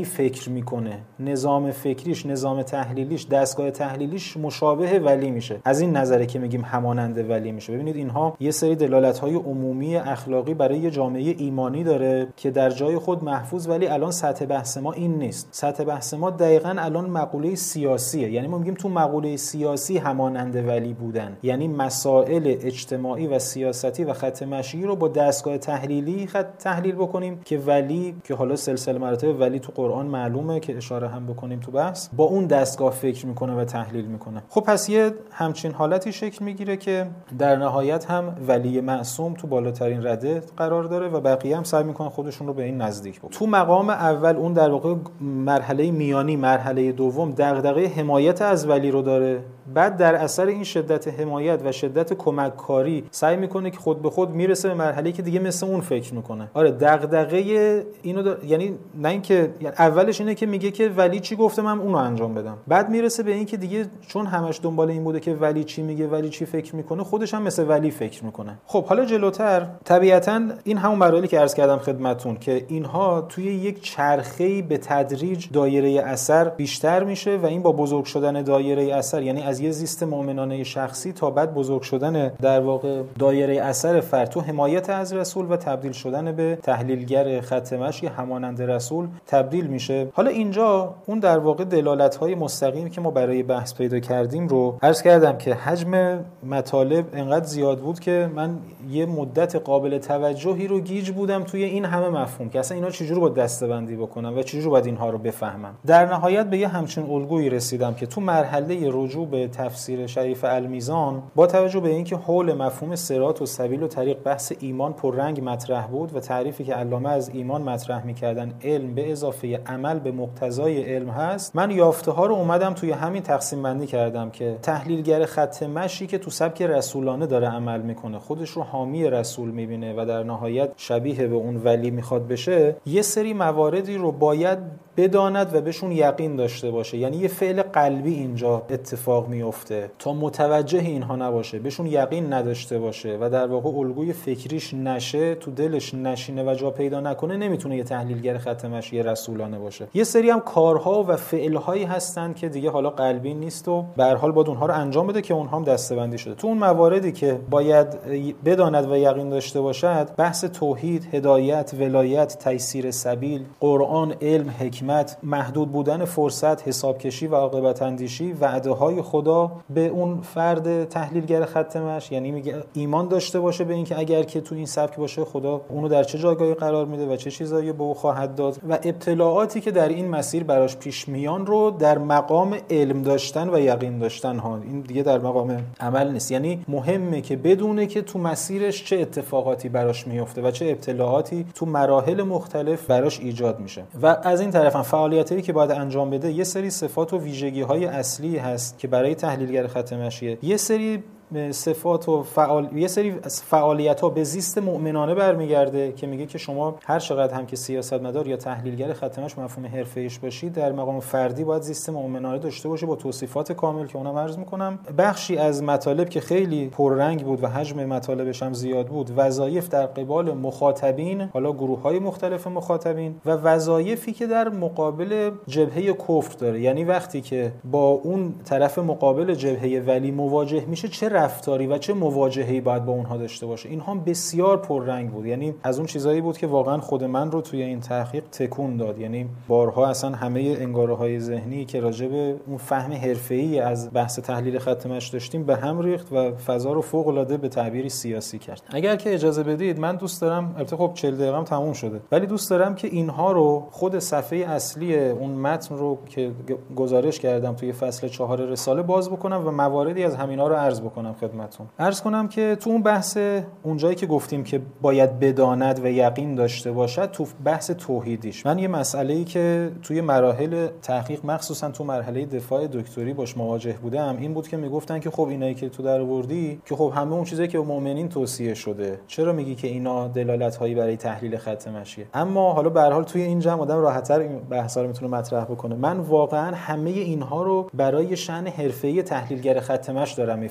ولی فکر میکنه، نظام فکریش، نظام تحلیلیش، دستگاه تحلیلیش مشابه ولی میشه. از این نظره که میگیم همانند ولی میشه. ببینید اینها یه سری دلالت‌های عمومی اخلاقی برای یه جامعه ایمانی داره که در جای خود محفوظ، ولی الان سطح بحث ما این نیست. سطح بحث ما دقیقاً الان مقوله سیاسیه. یعنی ما میگیم تو مقوله سیاسی همانند ولی بودن، یعنی مسائل اجتماعی و سیاستی و خط مشی رو با دستگاه تحلیلی تحلیل بکنیم که ولی، که حالا سلسله مراتب ولی تو قرآن معلومه که اشاره هم بکنیم تو بحث، با اون دستگاه فکر میکنه و تحلیل میکنه. خب پس یه همچین حالتی شکل میگیره که در نهایت هم ولی معصوم تو بالاترین رده قرار داره و بقیه هم سعی میکنن خودشون رو به این نزدیک بکنن. تو مقام اول اون در واقع مرحله میانی، مرحله دوم دغدغه حمایت از ولی رو داره. بعد در اثر این شدت حمایت و شدت کمک کاری سعی میکنه که خود به خود میرسه به مرحله‌ای که دیگه مثل اون فکر میکنه. آره دغدغه اینو یعنی نه اینکه اولش اینه که میگه که ولی چی گفته من اونو انجام بدم، بعد میرسه به این که دیگه چون همش دنبال این بوده که ولی چی میگه، ولی چی فکر میکنه، خودش هم مثل ولی فکر میکنه. خب حالا جلوتر طبیعتاً این همون مراحلی که عرض کردم خدمتتون که اینها توی یک چرخه‌ای به تدریج دایره اثر بیشتر میشه و این با بزرگ شدن دایره اثر، یعنی از یه زیست مؤمنانه شخصی تا بعد بزرگ شدن در واقع دایره اثر فرد تو حمایت از رسول و تبدیل شدن به تحلیلگر خط مشی همانند رسول تبدیل میشه. حالا اینجا اون در واقع دلالت‌های مستقیمی که ما برای بحث پیدا کردیم رو عرض کردم که حجم مطالب انقدر زیاد بود که من یه مدت قابل توجهی رو گیج بودم توی این همه مفهوم که اصلا اینا چجوری باید دسته‌بندی بکنم و چجوری باید اینها رو بفهمم. در نهایت به یه همچین الگویی رسیدم که تو مرحله رجوع به تفسیر شریف المیزان با توجه به اینکه حول مفهوم صراط و سبیل و طریق بحث ایمان پررنگ مطرح بود و تعریفی که علامه از ایمان مطرح می‌کردن علم به اضافه عمل به مقتضای علم هست، من یافته‌ها رو اومدم توی همین تقسیم بندی کردم که تحلیلگر خط مشی که تو سبک رسولانه داره عمل میکنه، خودش رو حامی رسول میبینه و در نهایت شبیه به اون ولی میخواد بشه، یه سری مواردی رو باید بداند و بهشون یقین داشته باشه. یعنی یه فعل قلبی اینجا اتفاق میفته تا متوجه اینها نباشه، بهشون یقین نداشته باشه و در واقع الگوی فکریش نشه، تو دلش نشینه و جا پیدا نکنه، نمیتونه یه تحلیلگر خط مشی رسولانه باشه. یه سری هم کارها و فعلهایی هستن که دیگه حالا قلبی نیست و به هر حال باید اونها رو انجام بده که اونها هم دسته‌بندی شده. تو اون مواردی که باید بداند و یقین داشته باشد، بحث توحید، هدایت، ولایت، تیسیر سبیل، قرآن، علم، حکمت، محدود بودن فرصت، حساب کشی و عاقبت اندیشی، وعده های خدا به اون فرد تحلیلگر خط مشی، یعنی میگه ایمان داشته باشه به این که اگر که تو این سبک باشه خدا اونو در چه جایگاهی قرار میده و چه چیزایی به او خواهد داد و ابتلاعاتی که در این مسیر براش پیش میان رو در مقام علم داشتن و یقین داشتن ها، این دیگه در مقام عمل نیست. یعنی مهمه که بدونه که تو مسیرش چه اتفاقاتی براش میفته و چه ابتلاعاتی تو مراحل مختلف براش ایجاد میشه. و از این طرف هم فعالیتایی که باید انجام بده، یه سری صفات و ویژگی‌های اصلی هست که برای تحلیلگر خط مشیه، یه سری صفات و یه سری فعالیت‌ها به زیست مؤمنانه برمیگرده که میگه که شما هر چقدر هم که سیاستمدار یا تحلیلگر خط مشی مفهوم حرفه‌ایش باشید، در مقام فردی باید زیست مؤمنانه داشته باشه با توصیفات کامل که اونم عرض می‌کنم. بخشی از مطالب که خیلی پررنگ بود و حجم مطالبش هم زیاد بود، وظایف در قبال مخاطبین، حالا گروه‌های مختلف مخاطبین، و وظایفی که در مقابل جبهه کفر داره. یعنی وقتی که با اون طرف مقابل جبهه ولی مواجه میشه چه رفتاری و چه مواجهه‌ای باید با اونها داشته باشه. اینها هم بسیار پررنگ بود. یعنی از اون چیزایی بود که واقعا خود من رو توی این تحقیق تکون داد. یعنی بارها اصلا همه انگاره‌های ذهنی که راجع به اون فهم حرفه‌ای از بحث تحلیل خط مشی داشتیم به هم ریخت و فضا رو فوق‌العاده به تعبیری سیاسی کرد. اگر که اجازه بدید من دوست دارم، البته خب 40 دقیقه‌ام تموم شده، ولی دوست دارم که اینها رو خود صفحه اصلی اون متن رو که گزارش کردم توی فصل 4 رساله باز بکنم و مواردی از همینا رو عرض بکنم خدمتتون. عرض کنم که تو اون بحث اونجایی که گفتیم که باید بداند و یقین داشته باشد، تو بحث توحیدیش من یه مسئله‌ای که توی مراحل تحقیق مخصوصا تو مرحله دفاع دکتری باش مواجه بودم این بود که میگفتن که خب اینایی که تو درآوردی که خب همه اون چیزایی که به مؤمنین توصیه شده، چرا میگی که اینا دلالت‌هایی برای تحلیل خط مشیه؟ اما حالا به هر حال توی این جمع آدم راحت‌تر این بحثا رو میتونه مطرح بکنه. من واقعا همه اینها رو برای شأن حرفه‌ای تحلیلگر خط مشی دارم میفهمم.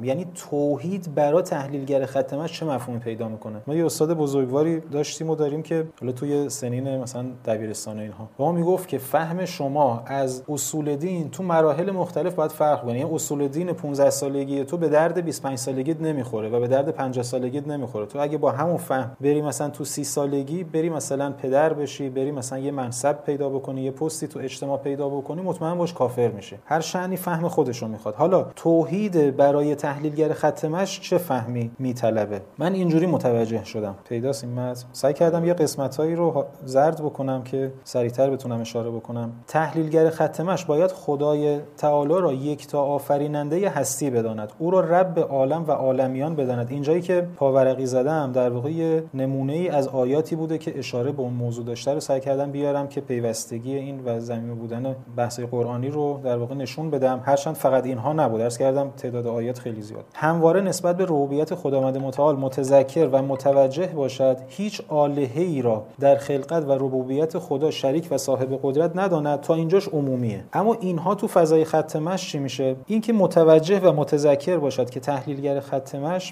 یعنی توحید برای تحلیلگر خط مشی چه مفهومی پیدا میکنه. ما یه استاد بزرگواری داشتیم و داریم که حالا توی سنین مثلا دبیرستان و اینها با ما میگفت که فهم شما از اصول دین تو مراحل مختلف باید فرق کنه. یعنی اصول دین 15 سالگی تو به درد 25 سالگیت نمیخوره و به درد 50 سالگیت نمیخوره. تو اگه با همون فهم بری مثلا تو 30 سالگی بری مثلا پدر بشی، بری مثلا یه منصب پیدا بکنی، یه پستی تو اجتماع پیدا بکنی، مطمئن باش کافر میشه. هر شأنی فهم خودشو میخواد. حالا توحید برای تحلیلگر خط مشی چه فهمی میطلبه؟ من اینجوری متوجه شدم. پیداست این متن. سعی کردم یه قسمتایی رو زرد بکنم که سریعتر بتونم اشاره بکنم. تحلیلگر خط مشی باید خدای تعالی را یکتا آفریننده هستی بداند، او را رب عالم و عالمیان بداند. اینجایی که پاورقی زدم در واقع نمونه‌ای از آیاتی بوده که اشاره به اون موضوع داشته رو سعی کردم بیارم که پیوستگی این و ضمیمه بودن بحث قرآنی رو در واقع نشون بدم. هرچند فقط اینها نبود، عرض کردم تعداد آیات خیلی زیاد. همواره نسبت به ربوبیت خداوند متعال متذکر و متوجه باشد، هیچ الهه‌ای را در خلقت و ربوبیت خدا شریک و صاحب قدرت نداند. تا اینجاش عمومیه. اما اینها تو فضای خط مشی چی میشه؟ این که متوجه و متذکر باشد که تحلیلگر خط مشی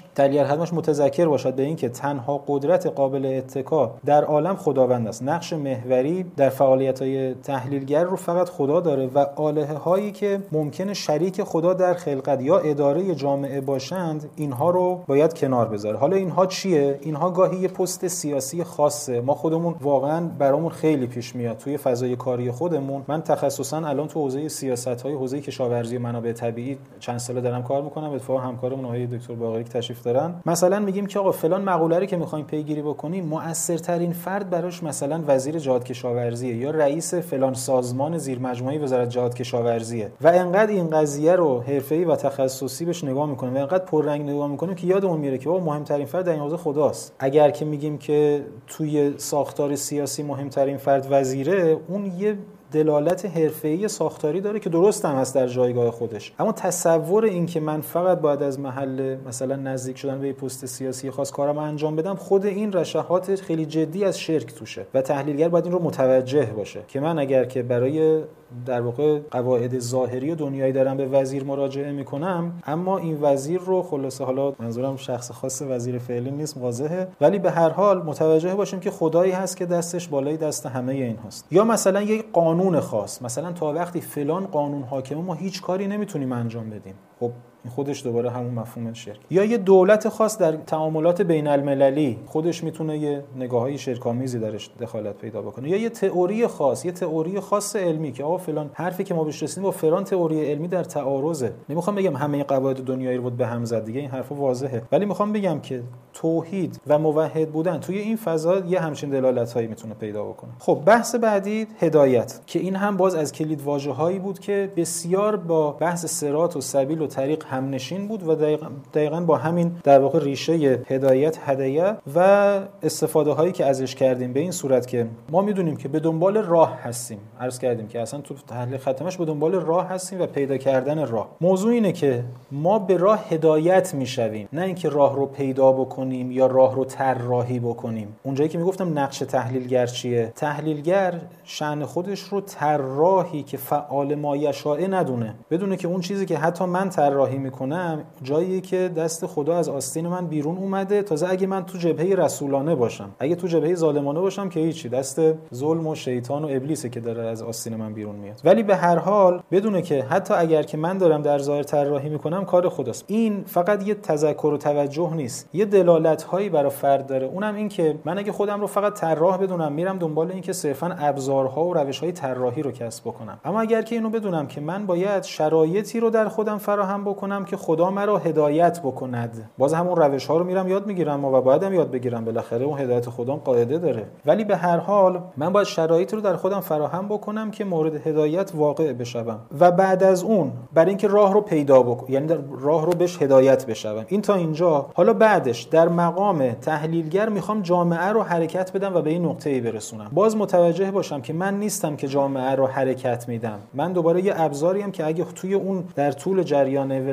متذکر باشد به این که تنها قدرت قابل اتکا در عالم خداوند است. نقش محوری در فعالیت‌های تحلیلگر رو فقط خدا داره و الهه‌هایی که ممکنه شریک خدا در خلقت یا اداره جامعه باشند، اینها رو باید کنار بذاره. حالا اینها چیه؟ اینها گاهی یه پست سیاسی خاصه. ما خودمون واقعا برامون خیلی پیش میاد توی فضای کاری خودمون. من تخصصا الان تو حوزه سیاست‌های حوزه کشاورزی و منابع طبیعی چند ساله دارم کار میکنم. اتفاقا همکارمون آقای دکتر باقری که تشریف دارن، مثلا میگیم که آقا فلان مقوله رو که میخوایم پیگیری بکنیم، مؤثرترین فرد براش مثلا وزیر جهاد کشاورزیه یا رئیس فلان سازمان زیرمجموعه وزارت جهاد کشاورزیه و انقدر این قضیه رو حرفه‌ای و تخصصی بهش نگاه میکنیم و انقدر پررنگ نگاه میکنیم که یادمون میره که مهمترین فرد در این حوزه خداست. اگر که میگیم که توی ساختار سیاسی مهمترین فرد وزیره، اون یه دلالت حرفه‌ای ساختاری داره که درست هم هست در جایگاه خودش. اما تصور این که من فقط باید از محل مثلا نزدیک شدن به پست سیاسی خاص کارم انجام بدم، خود این رشاحات خیلی جدی از شرک توشه و تحلیلگر باید این رو متوجه باشه که من اگر که برای در واقع قواعد ظاهری و دنیایی دارم به وزیر مراجعه میکنم، اما این وزیر رو خلاصه، حالا منظورم شخص خاص وزیر فعلی نیست، واضحه، ولی به هر حال متوجه باشیم که خدایی هست که دستش بالای دست همه این هست. یا مثلا یک قانون خاص، مثلا تا وقتی فلان قانون حاکمه ما هیچ کاری نمیتونیم انجام بدیم. خب این خودش دوباره همون مفهوم شرک. یا یه دولت خاص در تعاملات بین المللی خودش میتونه یه نگاه‌های شرک‌آمیزی درش دخالت پیدا بکنه. یا یه تئوری خاص علمی که آقا فلان حرفی که ما بهش رسیدیم با فلان تئوری علمی در تعارضه. نمیخوام بگم همه قواعد دنیایی رو به هم زد، دیگه این حرفا واضحه، ولی میخوام بگم که توحید و موحد بودن توی این فضا یه همچین دلالت‌هایی میتونه پیدا بکنه. خب بحث بعدی هدایت، که این هم باز از کلید واژه‌هایی بود که بسیار با بحث صراط و سبیل و طریق همنشین بود و دقیقاً با همین در واقع ریشه هدایت هدیه و استفاده هایی که ازش کردیم به این صورت که ما میدونیم که به دنبال راه هستیم. عرض کردیم که اصلا تو تحلیل خط مشی به دنبال راه هستیم و پیدا کردن راه. موضوع اینه که ما به راه هدایت میشویم، نه اینکه راه رو پیدا بکنیم یا راه رو طراحی بکنیم. اونجایی که میگفتم نقش تحلیلگر چیه، تحلیلگر شأن خودش رو طراحی که فعال ما یشاء ندونه، بدونه که اون چیزی که حتی من طراحی میکنم جاییه که دست خدا از آستین من بیرون اومده. تازه اگه من تو جبهه رسولانه باشم، اگه تو جبهه ظالمانه باشم که هیچی، دست ظلم و شیطان و ابلیسه که داره از آستین من بیرون میاد. ولی به هر حال بدونه که حتی اگر که من دارم در ظاهر طراحی میکنم کار خداست. این فقط یه تذکر و توجه نیست، یه دلالت هایی برای فرد داره. اونم این که من اگه خودم رو فقط طراح بدونم، میرم دنبال این که صرفا ابزارها و روش‌های طراحی رو کسب بکنم. اما اگر که اینو بدونم که من باید شرایطی رو در خودم فراهم بکنم که خدا مرا هدایت بکند، باز همون روش‌ها رو میرم یاد میگیرم و بعدم یاد بگیرم، بالاخره اون هدایت خودم قاعده داره. ولی به هر حال من باید شرایط رو در خودم فراهم بکنم که مورد هدایت واقع بشم و بعد از اون برای اینکه راه رو پیدا بکنم، یعنی راه رو بهش هدایت بشم. این تا اینجا. حالا بعدش در مقام تحلیلگر میخوام جامعه رو حرکت بدم و به این نقطه‌ای برسونم. باز متوجه باشم که من نیستم که جامعه رو حرکت میدم، من دوباره یه ابزاریم که اگه توی اون در طول جریان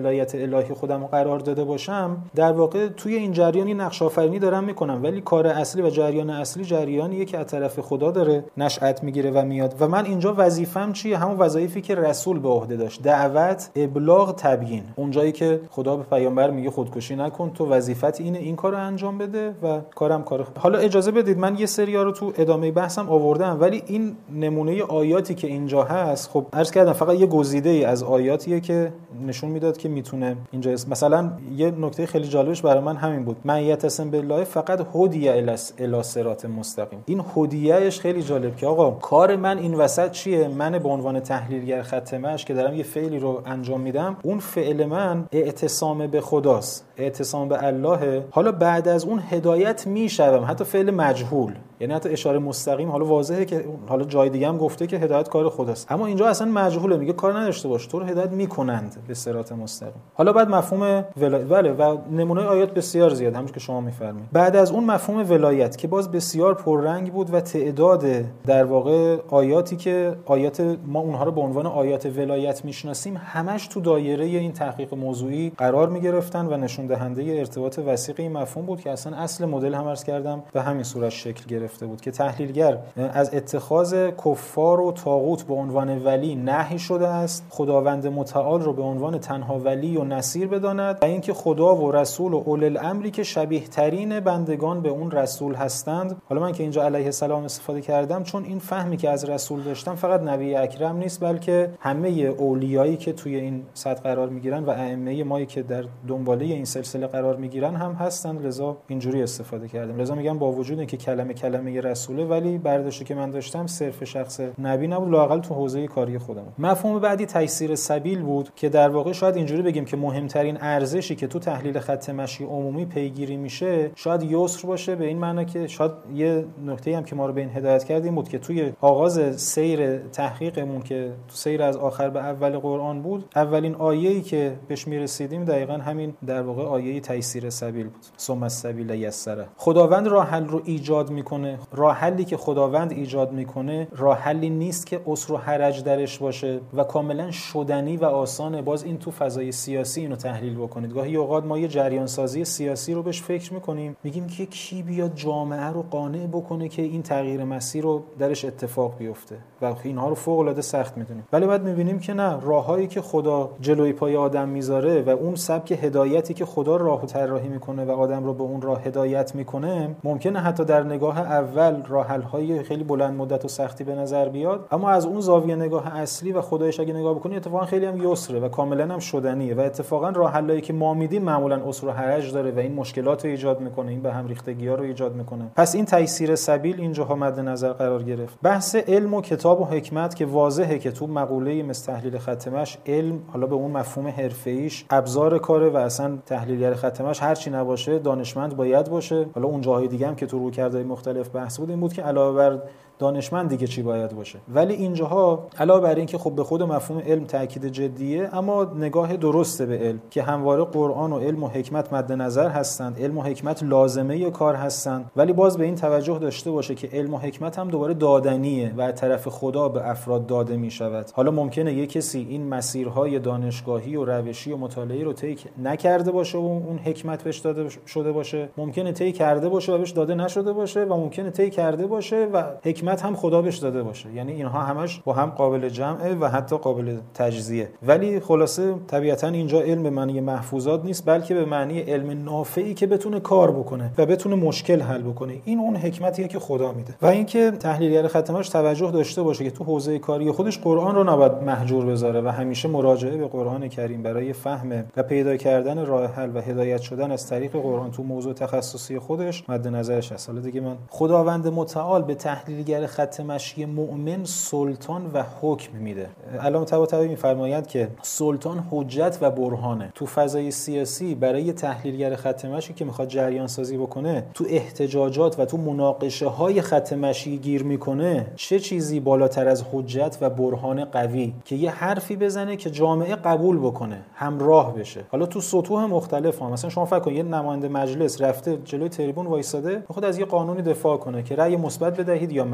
ولایت الهی خودم رو قرار داده باشم، در واقع توی این جریانی نقش آفرینی دارم میکنم، ولی کار اصلی و جریان اصلی جریانیه که از طرف خدا داره نشأت میگیره و میاد. و من اینجا وظیفه‌م چیه؟ همون وظایفی که رسول به عهده داشت: دعوت، ابلاغ، تبیین. اونجایی که خدا به پیامبر میگه خودکشی نکن، تو وظیفت اینه این کارو انجام بده و کارم کار. حالا اجازه بدید من یه سریا رو تو ادامه بحثم آوردم، ولی این نمونه آیاتی که اینجا هست، خب عرض کردم فقط یه گزیده‌ای از آیاتیه که نشون میداد که میتونه اینجا مثلا یه نکته خیلی جالبش برای من همین بود: من یتسم بالله فقط هدیه الی صراط مستقیم. این هدیهش خیلی جالب که آقا کار من این وسط چیه؟ من به عنوان تحلیلگر خط مشی که دارم یه فعلی رو انجام میدم، اون فعل من اعتصام به خداست، اعتصام به الله. حالا بعد از اون هدایت میشم، حتی فعل مجهول، یعنی حتی اشاره مستقیم. حالا واضحه که حالا جای دیگه هم گفته که هدایت کار خداست، اما اینجا اصلا مجهوله، میگه کار نداشته باش، تو رو هدایت میکنند به صراط مستقیم. حالا بعد مفهوم ولایت، بله، و نمونه آیات بسیار زیاد همونش که شما میفرمایید. بعد از اون مفهوم ولایت که باز بسیار پررنگ بود و تعداد در واقع آیاتی که آیات ما اونها رو به عنوان آیات ولایت میشناسیم همش تو دایره این تحقیق موضوعی قرار میگرفتن و نشون دهنده ارتباط وثیق این مفهوم بود که اصلا اصل مدل هم عرض کردم به همین صورت شکل گرفته بود که تحلیلگر از اتخاذ کفار و طاغوت به عنوان ولی نهی شده است، خداوند متعال رو به عنوان تنها ولی و نصیر بداند و اینکه خدا و رسول و اول الامری که شبیه ترین بندگان به اون رسول هستند. حالا من که اینجا علیه السلام استفاده کردم چون این فهمی که از رسول داشتم فقط نبی اکرم نیست، بلکه همه اولیایی که توی این سطح قرار میگیرن و ائمه مایی که در دنباله این سلسله قرار میگیرن هم هستند، لذا اینجوری استفاده کردم. لذا میگم با وجود اینکه کلمه رسوله، ولی برداشتی که من داشتم صرف شخص نبی نبود، لااقل تو حوزه کاری خودم. مفهوم بعدی تیسیر سبیل بود که در واقع شاید اینجوری بگیم که مهمترین ارزشی که تو تحلیل خط مشی عمومی پیگیری میشه شاید یسر باشه، به این معنی که شاید یه نکته هم که ما رو به این هدایت کردیم بود که توی آغاز سیر تحقیقمون که تو سیر از آخر به اول قرآن بود، اولین آیه‌ای که بهش میرسیدیم دقیقاً همین در واقع آیه تیسیر سبیل بود: ثم السبیل یسره. خداوند راه حل رو ایجاد میکنه. راه حلی که خداوند ایجاد میکنه راه حلی نیست که عسر و حرج درش باشه و کاملا شدنی و آسانه. باز این تو فضای سیاسی اینو تحلیل بکنید. گاهی اوقات ما یه جریان سازی سیاسی رو بهش فکر میکنیم، میگیم که کی بیاد جامعه رو قانع بکنه که این تغییر مسیر رو درش اتفاق بیفته و اینها رو فوق العاده سخت میدونیم. ولی بعد میبینیم که نه، راههایی که خدا جلوی پای آدم میذاره و اون سبک هدایتی که خدا راهو طراحی میکنه و آدم رو به اون راه هدایت میکنه، ممکنه حتی در نگاه اول راه حل‌های خیلی بلند مدت و سختی به نظر بیاد، اما از اون زاویه نگاه اصلی و خدایش اگه نگاه بکنی اتفاقا خیلی هم یسره و کاملا هم شدنیه و اتفاقا راه حلایی که ما میدیم معمولا عسر و حرج داره و این مشکلات رو ایجاد میکنه، این به هم ریختگی‌ها رو ایجاد میکنه. پس این تیسیر سبیل اینجاها مد نظر قرار گرفت. بحث علم و کتاب و حکمت که واضحه که تو مقوله مثل تحلیل خط مشی علم، حالا به اون مفهوم حرفه‌ایش، ابزار کاره و اصلا تحلیلگر خط مشی هر چی نباشه دانشمند باید باشه. حالا اون جاهای دیگه هم که تو رویکردهای مختلف بحث بود این بود که علاوه بر دانشمند دیگه چی باید باشه. ولی اینجاها علاوه بر این که خب به خود مفهوم علم تاکید جدیه، اما نگاه درسته به علم که همواره قرآن و علم و حکمت مد نظر هستند، علم و حکمت لازمه کار هستند، ولی باز به این توجه داشته باشه که علم و حکمت هم دوباره دادنیه و از طرف خدا به افراد داده می شود. حالا ممکنه یک کسی این مسیرهای دانشگاهی و روشی و مطالعه‌ای رو طی نکرده باشه و اون حکمت بهش داده شده باشه، ممکنه طی کرده باشه و بهش داده نشده باشه و ممکنه طی کرده باشه و حکمت هم خدا بهش داده باشه. یعنی اینها همش با هم قابل جمعه و حتی قابل تجزیه. ولی خلاصه طبیعتاً اینجا علم به معنی محفوظات نیست، بلکه به معنی علم نافعی که بتونه کار بکنه و بتونه مشکل حل بکنه. این اون حکمتیه که خدا میده. و اینکه تحلیلگر خط مشی توجه داشته باشه که تو حوزه کاری خودش قرآن رو نباید محجور بذاره و همیشه مراجعه به قرآن کریم برای فهم و پیدا کردن راه حل و هدایت شدن از طریق قرآن تو موضوع تخصصی خودش مد نظرش هست. حالا دیگه من خداوند متعال به تحلیلگر خط مشی مؤمن سلطان و حکم میده. علامه طباطبایی میفرمایند که سلطان حجت و برهانه. تو فضای سیاسی برای تحلیلگر خط مشی که میخواد جریان سازی بکنه، تو احتجاجات و تو مناقشه های خط مشی گیر میکنه، چه چیزی بالاتر از حجت و برهان قوی که یه حرفی بزنه که جامعه قبول بکنه، همراه بشه. حالا تو سطوح مختلف هم. مثلا شما فکر کن یه نماینده مجلس رفته جلوی تریبون وایساده، خود از یه قانونی دفاع کنه که رأی مثبت بدهید یا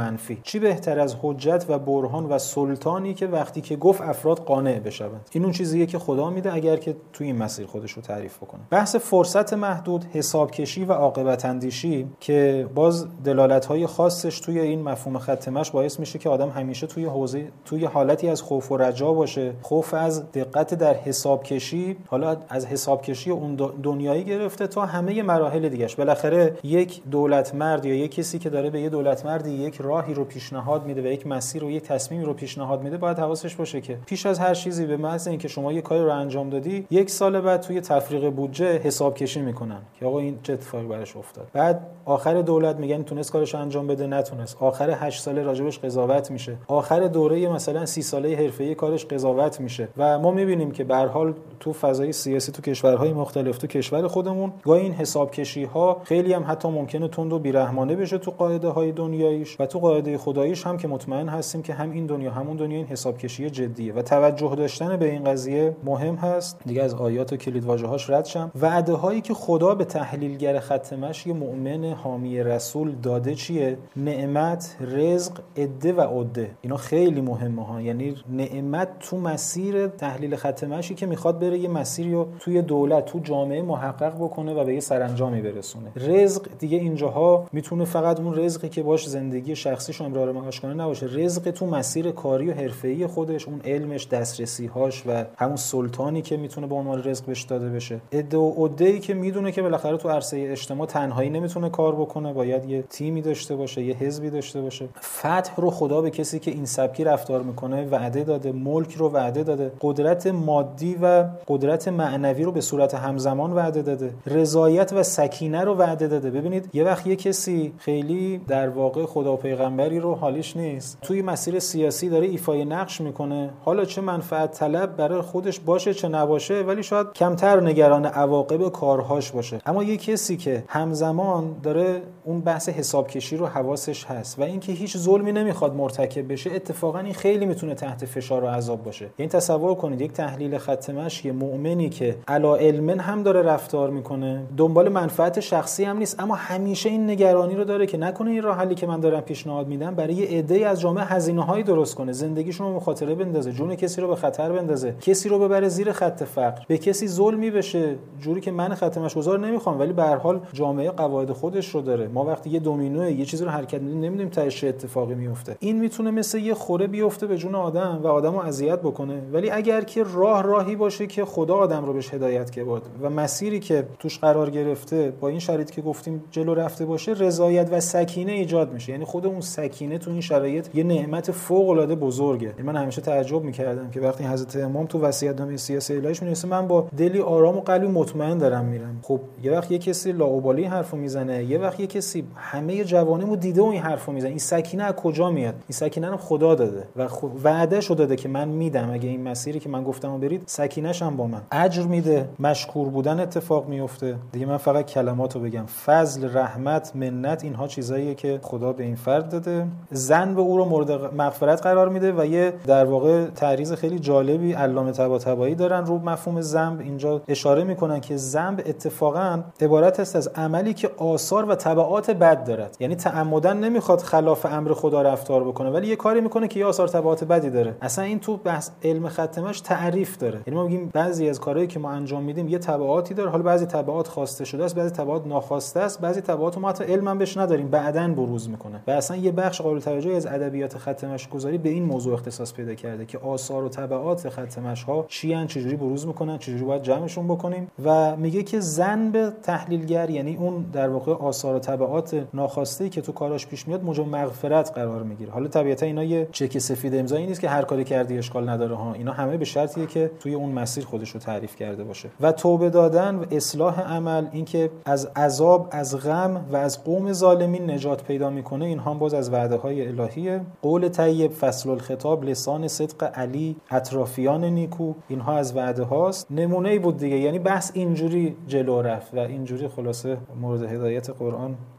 منفی. چی بهتر از حجت و برهان و سلطانی که وقتی که گفت افراد قانع بشوند. این اون چیزیه که خدا میده اگر که توی این مسیر خودش رو تعریف بکنه. بحث فرصت محدود، حساب کشی و عاقبت اندیشی که باز دلالت‌های خاصش توی این مفهوم خط مشی باعث میشه که آدم همیشه توی حالتی از خوف و رجا باشه. خوف از دقت در حساب کشی، حالا از حساب کشی اون دنیایی گرفته تا همه مراحل دیگه‌اش. بالاخره یک دولت مرد یا یک کسی که داره به یه دولت مردی یک راهی رو پیشنهاد میده و یک مسیر و یک تصمیمی رو پیشنهاد میده، باید حواسش باشه که پیش از هر چیزی به محض اینکه شما یک کاری رو انجام دادی، یک سال بعد توی تفریق بودجه حساب کشی میکنن که آقا این چه اتفاقی براش افتاد. بعد آخر دولت میگن تونست کارش انجام بده، نتونست. آخر 8 ساله راجبش قضاوت میشه. آخر دوره مثلا 30 ساله حرفه‌ای کارش قضاوت میشه. و ما میبینیم که به هر حال تو فضای سیاسی تو کشورهای مختلف، تو کشور خودمون، گاهی این حساب کشی‌ها خیلی هم حتی ممکنه تند و بی‌رحمانه بشه تو قاعده‌های دنیاییش و تو قاعده خداییش هم که مطمئن هستیم که هم این دنیا همون دنیا این حساب کشی جدیه و توجه داشتن به این قضیه مهم هست. دیگه از آیات و کلیدواژه‌هاش رد شم. وعده‌هایی که خدا به تحلیلگر خط مشی مؤمن حامی رسول داده چیه؟ نعمت، رزق، عده و عده. اینا خیلی مهمه ها. یعنی نعمت تو مسیر تحلیل خط مشی که میخواد بره یه مسیری رو توی دولت، تو جامعه محقق بکنه و به یه سرانجامی برسونه. رزق دیگه اینجاها میتونه فقط اون رزقی که باش زندگی شخصیش رو امرار معاش کنه نباشه. رزق تو مسیر کاری و حرفه‌ای خودش، اون علمش، دسترسی‌هاش و همون سلطانی که میتونه به عنوان رزق بهش داده بشه. عده و عده‌ای که میدونه که بالاخره تو عرصه اجتماع تنهایی نمیتونه کار بکنه، باید یه تیمی داشته باشه، یه حزبی داشته باشه. فتح رو خدا به کسی که این سبکی رفتار میکنه وعده داده، ملک رو وعده داده، قدرت مادی و قدرت معنوی رو به صورت همزمان وعده داده، رضایت و سکینه رو وعده داده. ببینید یه وقت یه کسی خیلی در واقع خدا و پیغمبری رو حالیش نیست، توی مسیر سیاسی داره ایفای نقش میکنه، حالا چه منفعت طلب برای خودش باشه چه نباشه، ولی شاید کمتر نگران عواقب کارهاش باشه. اما یه کسی که همزمان داره اون بحث حساب کشی رو حواسش هست و اینکه هیچ ظلمی نمیخواد مرتکب بشه، اتفاقا این خیلی میتونه تحت فشار و عذاب باشه. یعنی تصور کنید یک تحلیل خط مشی مؤمنی که علا علمن هم داره رفتار میکنه، دنبال منفعت شخصی هم نیست، اما همیشه این نگرانی رو داره که نکنه این راه حلی که من دارم پیشنهاد میدم برای یه عده‌ای از جامعه هزینه‌هایی درست کنه، زندگیشون رو مخاطره بندازه، جون کسی رو به خطر بندازه، کسی رو ببره زیر خط فقر، به کسی ظلمی بشه جوری که من خط مش‌گذار نمیخوام، ولی به هر حال جامعه قواعد خودش رو داره. ما وقتی یه دومینو یه چیزی رو حرکت میدیم نمیدونیم تهش اتفاقی میفته. این میتونه مثل یه خوره بیفته به جون آدم و آدمو اذیت بکنه، ولی اگر که راهی باشه که خدا آدم رو بهش هدایت کنه و مسیری که توش قرار گرفته با این شرایطی که گفتیم جلو رفته باشه، رضایت و سکینه ایجاد میشه. یعنی خود اون سکینه تو این شرایط یه نعمت فوق العاده بزرگه. من همیشه تعجب میکردم که وقتی حضرت امام تو وصیت‌نامه سیاسی الهیش می‌نویسه من با دلی آرام و قلبی مطمئن دارم میرم. خب یه وقت یه کسی لاابالی حرفو میزنه، یه وقت یه کسی همه جوانیمو دیده و این حرفو میزنه. این سکینه از کجا میاد؟ این سکینه رو خدا داده و وعده شده داده که من میدم، اگه این مسیری که من گفتمو برید سکینه‌ش هم با من. اجر میده، مشکور بودن اتفاق میفته. دیگه من فقط کلماتو بگم: فضل، رحمت، منت، اینها چیزاییه که خدا به این فرد داده. ذنب او رو مورد مغفرت قرار میده و یه در واقع تعریض خیلی جالبی علامه طباطبایی دارن رو مفهوم ذنب. اینجا اشاره میکنن که ذنب اتفاقا عبارت است از عملی که آثار و تبعات بد دارد. یعنی تعمدن نمیخواد خلاف امر خدا رفتار بکنه، ولی یه کاری میکنه که یه آثار تبعات بدی داره. اصلا این تو بحث علم خط مشی تعریف داره. یعنی ما میگیم بعضی از کارهایی که ما انجام میدیم یه تبعاتی داره، حالا بعضی تبعات خواسته شده است، بعضی تبعات ناخواسته است، بعضی تبعات ما حتی علم هم بهش نداریم، بعداً بروز میکنه. و اصلا یه بخش قابل توجهی از ادبیات خط مشی گذاری به این موضوع اختصاص پیدا کرده که آثار و تبعات خط مشی ها چی ان، چجوری بروز میکنن، چجوری باید جمعشون بکنیم. و میگه که ذنب تحلیلگر یعنی اون در واقع آثار و تبعات ناخواسته که تو کاراش پیش میاد موجب مغفرت قرار میگیره. حالا طبیعتا اینا یه چک سفید امضایی نیست که هر کاری کردی اشکال نداره ها، اینا همه به شرطیه که توی اون مسیر خودش رو تعریف کرده باشه. و توبه دادن و اصلاح عمل، اینکه از عذاب، از غم و از قوم ظالمین نجات پیدا میکنه، اینها هم باز از وعده های الهیه. قول طیب، فصل الخطاب، لسان صدق علی، اطرافیان نیکو، اینها از وعده هاست. نمونه‌ای بود دیگه. یعنی بحث اینجوری جلو رفت و اینجوری خلاصه مورد هدایت قرآن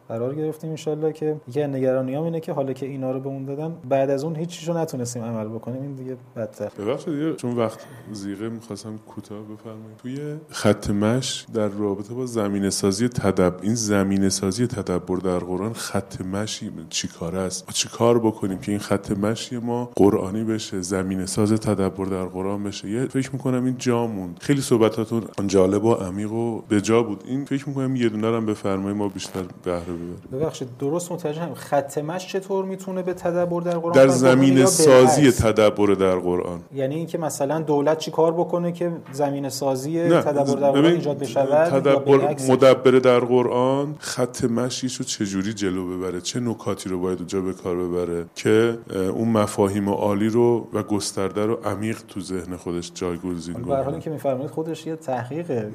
قرار گرفتیم ان شاءالله که یه نگرانیام اینه که حالا که اینا رو به اون دادن بعد از اون هیچ چیزو نتونستیم عمل بکنیم، این دیگه بدتر. ببخشید دیگه چون وقت زیغه می‌خواستم کوتاه بفرمایید. توی خط مشی در رابطه با زمینه‌سازی این زمینه‌سازی تدبر در قرآن خط مشی چیکاره است؟ ما چیکار بکنیم که این خط مشی ما قرآنی بشه، زمینه‌ساز تدبر در قرآن بشه؟ فکر می‌کنم این جا موند. خیلی صحبتاتون جالب و عمیق و به جا بود. این فکر می‌کنم یه دونه هم بفرمایید ما بیشتر بهره ببریم. ببخشید درست متوجهم. خط مشی چطور میتونه به تدبر در قرآن در زمینه‌سازی تدبر در قرآن؟ یعنی اینکه مثلا دولت چی کار بکنه که زمینه‌سازی تدبر در قرآن ایجاد بشه؟ تدبر مدبر در قرآن خط مشیشو چجوری جلو ببره، چه نکاتی رو باید اونجا به کار ببره که اون مفاهیم عالی رو و گسترده رو عمیق تو ذهن خودش جایگزین کنه. به هر حال که می‌فرمایید خودش یه تحقیقه.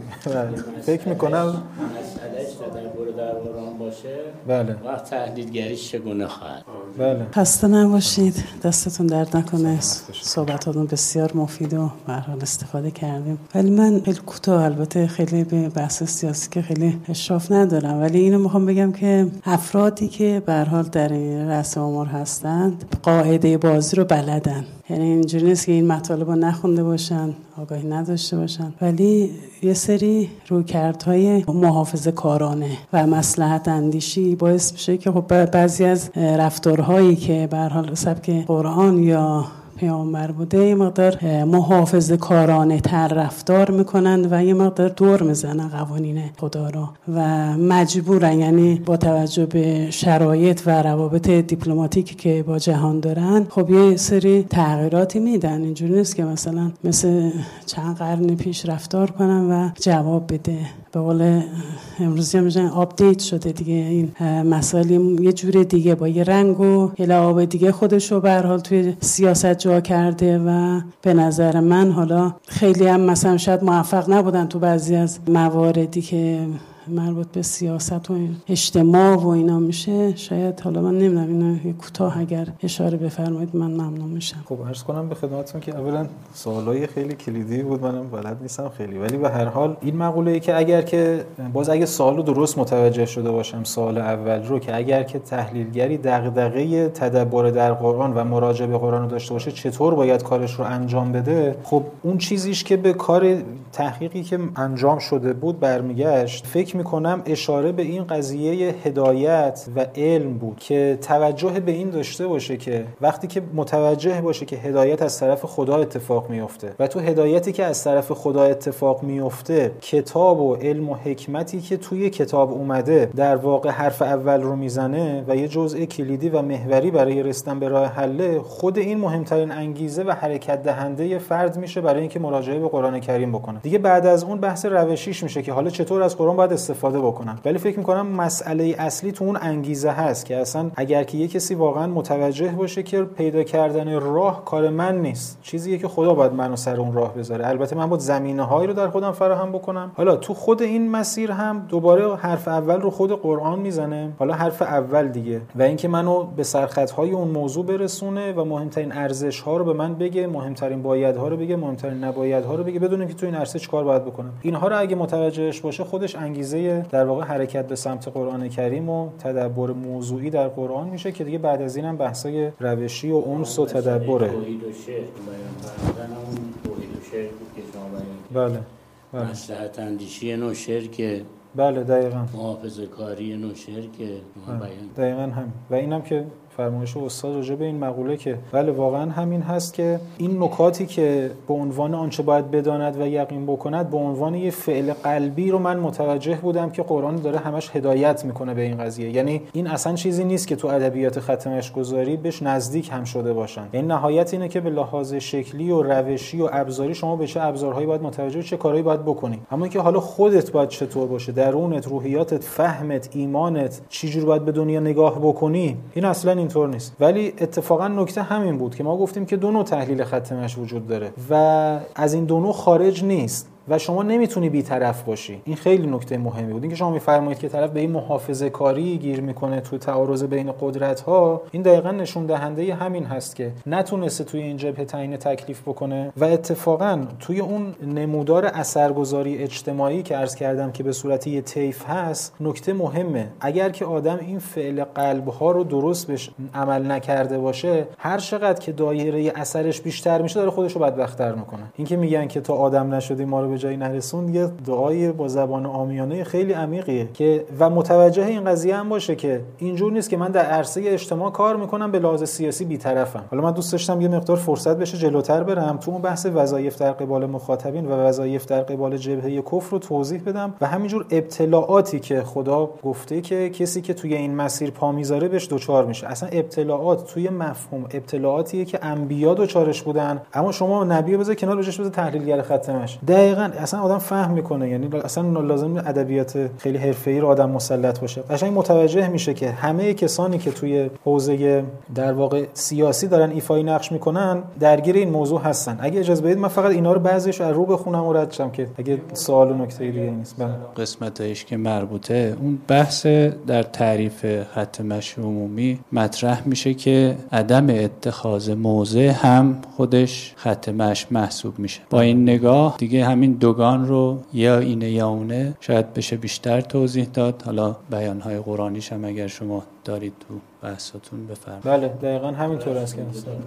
فکر می‌کنم مسئلهش تدبر در قرآن باشه، بله، وقت تحلیلگریش چگونه خواهد؟ بله. خسته نباشید، دستتون درد نکنه. صحبتاتون بسیار مفید و به هر حال استفاده کردیم. ولی من خیلی کوتاه، البته خیلی به بحث سیاسی که خیلی اشراف ندارم، ولی اینو میخوام بگم که افرادی که به هر حال در رأس امور هستند قاعده بازی رو بلدن. یعنی اینجوری نیست که این مطالب رو نخونده باشن، آگاهی نداشته باشن، ولی یه سری رویکردهای محافظه کارانه و مصلحت اندیشی باعث میشه که خب بعضی از رفتارهایی که به هر حال سبک قرآن یا پیامبر بوده یه مقدار محافظه کارانه تر رفتار میکنند و یه مقدار دور میزنن قوانین خدا رو و مجبورن، یعنی با توجه به شرایط و روابط دیپلماتیکی که با جهان دارن خب یه سری تغییراتی میدن. اینجوری نیست که مثلا مثل چند قرن پیش رفتار کنن و جواب بده. به قول امروزی هم میگن آپدیت شده دیگه، این مسائل یه جور دیگه با یه رنگ و یه لعاب دیگه خودش رو به هر حال توی سیاست جا کرده و به نظر من حالا خیلی هم مثلا شاید موفق نبودن تو بعضی از مواردی که مربوط به سیاست و اجتماع و اینا میشه. شاید حالا من نمیدونم، اینو کوتاه اگر اشاره بفرمایید من ممنون میشم. خب عرض کنم به خدمتتون که اولا سوالای خیلی کلیدی بود، منم بلد نیستم خیلی، ولی به هر حال این مقوله‌ای که اگه سوالو درست متوجه شده باشم، سوال اول رو که اگر که تحلیلگری دغدغه تدبر در قرآن و مراجعه به قرآن رو داشته باشه چطور باید کارش رو انجام بده، خب اون چیزیش که به کار تحقیقی که انجام شده بود برمیگشت، فکر میکنم اشاره به این قضیه هدایت و علم بود که توجه به این داشته باشه که وقتی که متوجه باشه که هدایت از طرف خدا اتفاق میفته و تو هدایتی که از طرف خدا اتفاق میفته کتاب و علم و حکمتی که توی کتاب اومده در واقع حرف اول رو میزنه و یه جزء کلیدی و محوری برای رسیدن به راه حل، خود این مهمترین انگیزه و حرکت دهنده فرد میشه برای اینکه مراجعه به قرآن کریم بکنه. دیگه بعد از اون بحث روشیش میشه که حالا چطور از قرآن باید استفاده بکنن. ولی فکر میکنم مسئله اصلی تو اون انگیزه هست که اصلا اگر که یه کسی واقعا متوجه باشه که پیدا کردن راه کار من نیست، چیزیه که خدا باید منو سر اون راه بذاره. البته من باید زمینه‌هایی رو در خودم فراهم بکنم. حالا تو خود این مسیر هم دوباره حرف اول رو خود قرآن میزنه، حالا حرف اول دیگه، و اینکه منو به سرخطهای اون موضوع برسونه و مهمترین ارزش‌ها رو به من بگه، مهمترین بایدها رو بگه، مهمترین نبایدها رو بگه، بدونم که تو این عرصه چیکار باید بکنم. اینها رو اگه متوجهش باشه خودش انگیزه در واقع حرکت به سمت قرآن کریم و تدبر موضوعی در قرآن میشه که دیگه بعد از اینم بحثای روشی و انس و تدبره. توحید و شرک بیان فرمودن اون توحید و شرک که شما بیان. بله. مصلحت اندیشی نوع شرک. بله دقیقاً. محافظه کاری نوع شرک بیان. دقیقاً هم. و اینم که فرمایش استاد راجع به این مقوله که بله واقعا همین هست که این نکاتی که به عنوان آنچه باید بداند و یقین بکند به عنوان یه فعل قلبی رو من متوجه بودم که قرآن داره همش هدایت میکنه به این قضیه. یعنی این اصلا چیزی نیست که تو ادبیات خط مشگذاری بهش نزدیک هم شده باشن. یعنی نهایت اینه که به لحاظ شکلی و روشی و ابزاری شما به چه ابزارهایی باید متوجه، چه کارهایی باید بکنی، اما اینکه حالا خودت باید چطور باشه، درونت، روحیاتت، فهمت، ایمانت چجوری باید به دنیا نگاه بکنی، این اصلا اینطور نیست. ولی اتفاقا نکته همین بود که ما گفتیم که دو نوع تحلیل خط مشی وجود داره و از این دو نوع خارج نیست. و شما نمیتونی بی‌طرف باشی. این خیلی نکته مهمی بود. اینکه شما میفرمایید که طرف به این محافظه‌کاری گیر میکنه تو تعارض بین قدرت‌ها، این دقیقاً نشون دهنده همین هست که نتونسته توی این جبهه تعیین تکلیف بکنه و اتفاقاً توی اون نمودار اثرگذاری اجتماعی که عرض کردم که به صورت یه طیف هست، نکته مهمه. اگر که آدم این فعل قلب‌ها رو درست بهش عمل نکرده باشه، هر چقدر که دایره اثرش بیشتر میشه داره خودش رو بدبخت‌تر میکنه. این که میگن که تا آدم نشدی ما رو به جایی نرسون، یه دعای با زبان عامیانه خیلی عمیقیه که و متوجه این قضیه هم باشه که اینجور نیست که من در عرصه اجتماع کار میکنم به لحاظ سیاسی بی‌طرفم. حالا من دوست داشتم یه مقدار فرصت بشه جلوتر برم تو اون بحث وظایف در قبال مخاطبین و وظایف در قبال جبهه کفر رو توضیح بدم و همینجور ابتلاعاتی که خدا گفته که کسی که توی این مسیر پا میذاره بهش دوچار میشه. اصلا ابتلاعات توی مفهوم ابتلاعاتیه که انبیا دوچارش بودن، اما شما نبی بذار کنار بجاش بذار تحلیلگر ختمش. دقیقاً اصلا آدم فهم میکنه، یعنی اصلا لازم ادبیات خیلی حرفه‌ای رو آدم مسلط باشه. قشنگ متوجه میشه که همه کسانی که توی حوزه در واقع سیاسی دارن ایفای نقش میکنن درگیر این موضوع هستن. اگه اجازه بدید من فقط اینا رو بعضیش از رو بخونم و رد شم که اگه سوال و نکته دیگه نیست. قسمتش که مربوطه اون بحث در تعریف خط مشی عمومی مطرح میشه که عدم اتخاذ موضع هم خودش خط مشی محسوب میشه. با این نگاه دیگه همین دوگان رو یا اینه یا اونه شاید بشه بیشتر توضیح داد. حالا بیانهای قرآنیش هم اگر شما دارید تو بحثاتون بفرمایید. بله دقیقاً همینطور است که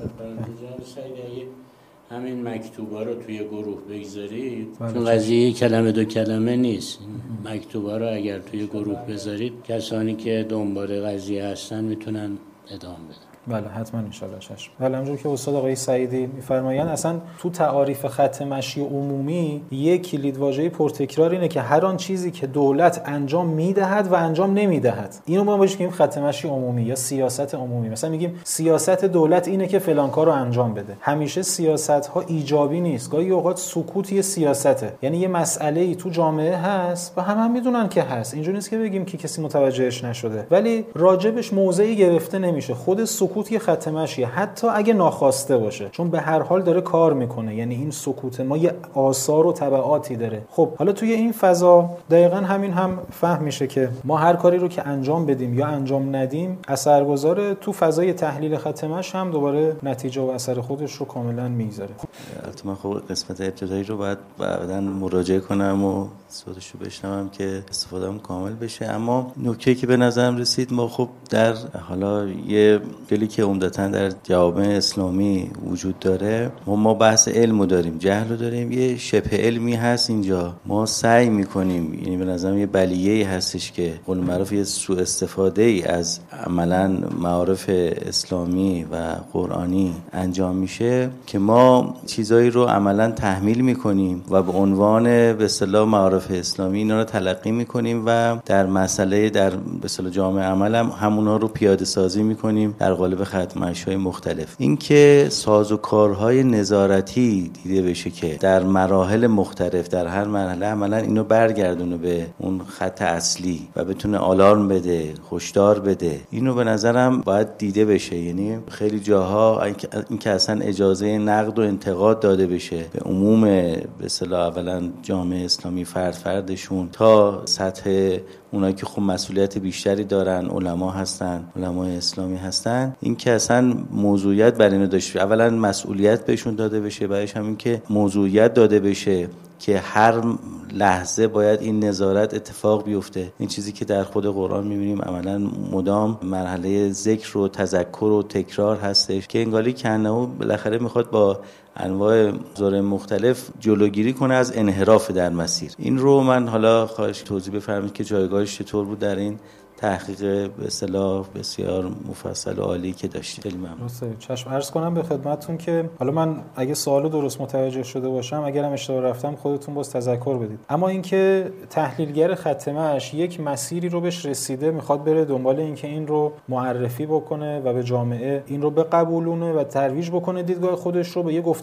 همین مکتوبا رو توی گروه بگذارید، چون قضیه کلمه دو کلمه نیست. مکتوبا رو اگر توی گروه بذارید کسانی که دنبال قضیه هستن میتونن ادامه بدن. بله حتما ان شاء الله چشم. بله همونجور که استاد آقای سعیدی میفرمایند اصلا تو تعاریف خط مشی عمومی یک کلیدواژه پرتکرار اینه که هر آن چیزی که دولت انجام میدهد و انجام نمیدهد، اینو ما بهش میگیم خط مشی عمومی یا سیاست عمومی. مثلا میگیم سیاست دولت اینه که فلان کارو انجام بده. همیشه سیاست ها ایجابی نیست، گاهی اوقات سکوت یه سیاسته. یعنی یه مسئله‌ای تو جامعه هست و هم میدونن که هست، اینجوری نیست که بگیم که کسی متوجهش نشده، ولی راجبش موضعی گرفته نمیشه. خود سکوت یه خط مشیه، حتی اگه ناخواسته باشه، چون به هر حال داره کار میکنه. یعنی این سکوت ما یه آثار و تبعاتی داره. خب حالا توی این فضا دقیقاً همین هم فهم میشه که ما هر کاری رو که انجام بدیم یا انجام ندیم اثرگذاره. تو فضای تحلیل خط مشی هم دوباره نتیجه و اثر خودش رو کاملا میذاره. البته من خب قسمت ابتدایی رو باید بعداً مراجعه کنم و صوتش رو بشنوم که استفاده‌ام کامل بشه. اما نکته‌ای که به نظرم رسید، ما خب در حالا یه دلی که عمدتاً در جوامع اسلامی وجود داره، ما بحث علمو داریم، جهلو داریم، یه شبه علمی هست اینجا. ما سعی می‌کنیم، یعنی به نظرم یه بلیه‌ای هستش که قول معروف یه سوء استفاده‌ای از عملاً معارف اسلامی و قرآنی انجام میشه که ما چیزایی رو عملاً تحمیل می‌کنیم و به عنوان به اصطلاح معارف اسلامی اینا رو تلقی می‌کنیم و در مسئله در به اصطلاح جامعه عمل هم همونها رو پیاده سازی می‌کنیم در قالب خط مشی‌های مختلف. این که سازوکارهای نظارتی دیده بشه که در مراحل مختلف در هر مرحله عملاً اینو برگردونه به اون خط اصلی و بتونه آلارم بده، هشدار بده، اینو به نظرم باید دیده بشه. یعنی خیلی جاها این که اصلا اجازه نقد و انتقاد داده بشه به عموم به اصطلاح اولا جامعه اسلامی فردشون تا سطح اونایی که خب مسئولیت بیشتری دارن، علما هستن، علمای اسلامی هستن، این که اصلا موضوعیت بر اینو داشته، اولا مسئولیت بهشون داده بشه، بعدش هم این که موضوعیت داده بشه که هر لحظه باید این نظارت اتفاق بیفته. این چیزی که در خود قرآن می‌بینیم عملاً مدام مرحله ذکر و تذکر و تکرار هستش که انگاری کنه بالاخره میخواد با انواع ظاهر مختلف جلوگیری کنه از انحراف در مسیر. این رو من حالا خواهش توضیح بفرمایید که جایگاهش چطور بود در این تحقیق به اصطلاح بسیار مفصل و عالی که داشتید. خیلی ممنون. چشم. عرض کنم به خدمتتون که حالا من اگه سوالو درست متوجه شده باشم، اگرم اشتباه رفتم خودتون باز تذکر بدید. اما اینکه تحلیلگر خط مشی یک مسیری رو بهش رسیده، میخواد بره دنبال اینکه این رو معرفی بکنه و به جامعه این رو بقبولونه و ترویج بکنه دیدگاه خودش رو به یه گفته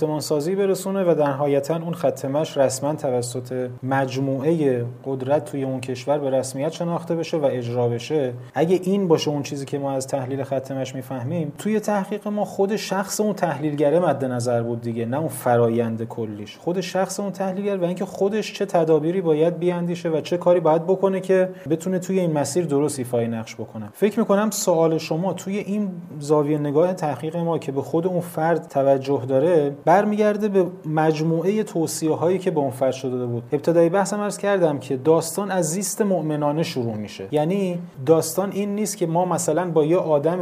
ساختمان سازی برسونه و در نهایتاً اون خط مشی رسما توسط مجموعه قدرت توی اون کشور به رسمیت شناخته بشه و اجرا بشه. اگه این باشه اون چیزی که ما از تحلیل خط مشی میفهمیم، توی تحقیق ما خود شخص اون تحلیلگره مد نظر بود دیگه، نه اون فرایند کلیش. خود شخص اون تحلیلگر و اینکه خودش چه تدابیری باید بیاندیشه و چه کاری باید بکنه که بتونه توی این مسیر درست ایفای نقش بکنه. فکر میکنم سوال شما توی این زاویه نگاه تحقیق ما که به خود اون فرد توجه داره برمیگرده به مجموعه توصیه‌هایی که به اون فرد شده بود. ابتدای بحثم عرض کردم که داستان از زیست مؤمنانه شروع میشه. یعنی داستان این نیست که ما مثلا با یه آدم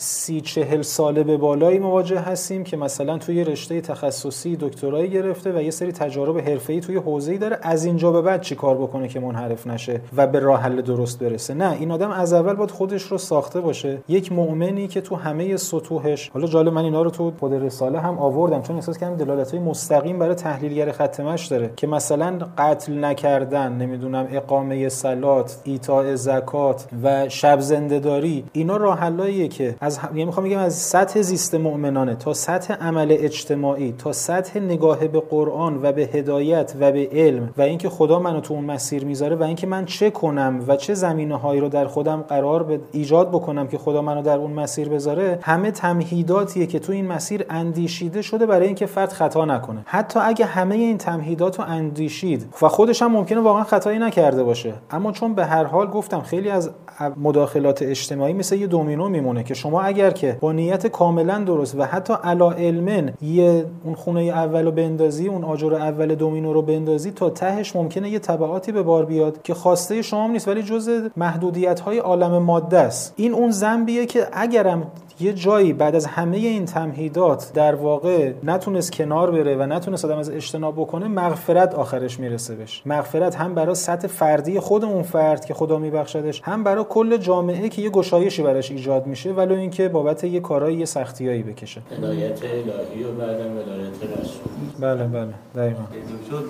30-40 ساله به بالایی مواجه هستیم که مثلا توی رشته تخصصی دکترایی گرفته و یه سری تجارب حرفه‌ای توی حوزه‌ای داره، از اینجا به بعد چی کار بکنه که منحرف نشه و به راه حل درست برسه. نه، این آدم از اول باید خودش رو ساخته باشه، یک مؤمنی که تو همه سطوحش. حالا جالب، من اینا رو تو خود رساله هم آوردم چون احساس کردم دلالت‌های مستقیم برای تحلیلگر خط مشی داره که مثلا قتل نکردن، نمیدونم اقامه صلات، ایتاء زکات و شب زنده‌داری، اینا راه حلاییه که یعنی میخوام بگم از سطح زیست مؤمنانه تا سطح عمل اجتماعی تا سطح نگاه به قرآن و به هدایت و به علم و اینکه خدا منو تو اون مسیر میذاره و اینکه من چه کنم و چه زمینه‌هایی رو در خودم قرار ایجاد بکنم که خدا منو در اون مسیر بذاره، همه تمهیداتیه که تو این مسیر اندیشیده شده برای اینکه فرد خطا نکنه. حتی اگه همه این تمهیدات رو اندیشید و خودش هم ممکنه واقعا خطایی نکرده باشه، اما چون به هر حال گفتم خیلی از مداخلات اجتماعی مثل یه دومینو میمونه که شما اگر که با نیت کاملا درست و حتی علا علمن اون خونه اولو بندازی، اون آجر اول دومینو رو بندازی، تا تهش ممکنه یه تبعاتی به بار بیاد که خواسته شما نیست ولی جزء محدودیت‌های عالم ماده است. این اون ذنبیه که اگرم یه جایی بعد از همه این تمهیدات در واقع نتونست کنار بره و نتونست آدم از اجتناب بکنه، مغفرت آخرش میرسه بهش. مغفرت هم برای سطح فردی خود اون فرد که خدا میبخشدش، هم برای کل جامعه که یه گشایشی براش ایجاد میشه، ولو اینکه بابت یه کارایی یه سختیایی بکشه. هدایت الهی و بعدم ولایت رسول. بله دقیقاً. دکتر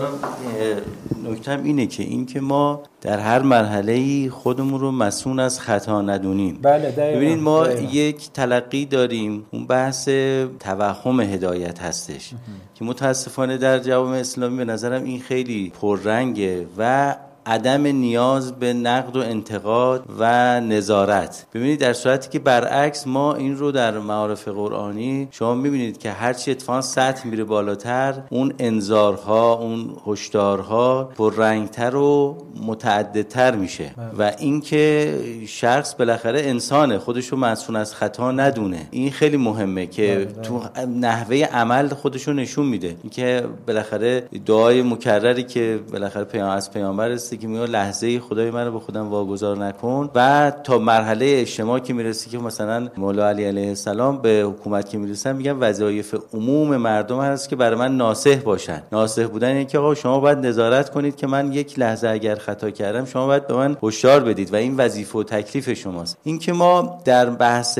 حالا نکته‌ام اینه که اینکه ما در هر مرحله‌ای خودمون رو مسئول از خطا ندونیم. بله دقیقاً. ببینید ما یک تلقی داریم، اون بحث توهم هدایت هستش که متاسفانه در جوامع اسلامی به نظرم این خیلی پررنگه و عدم نیاز به نقد و انتقاد و نظارت. ببینید در صورتی که برعکس ما این رو در معارف قرآنی شما میبینید که هرچی اتفاقا سطح میره بالاتر، اون انذارها، اون هشدارها پررنگتر و متعددتر میشه و اینکه شخص بالاخره انسانه، خودش رو مسئول از خطا ندونه. این خیلی مهمه که تو نحوه عمل خودش رو نشون میده. اینکه بالاخره دعای مکرری که بالاخره از پیامبر که میگه لحظه خدای منو به خودم واگذار نکن، و تا مرحله اجتماع که میرسه که مثلا مولا علی علیه السلام به حکومت که میرسن میگن وظایف عموم مردم هست که برای من ناصح باشن. ناصح بودن اینه که آقا شما باید نظارت کنید که من یک لحظه اگر خطا کردم شما باید به من هشدار بدید و این وظیفه و تکلیف شماست. این که ما در بحث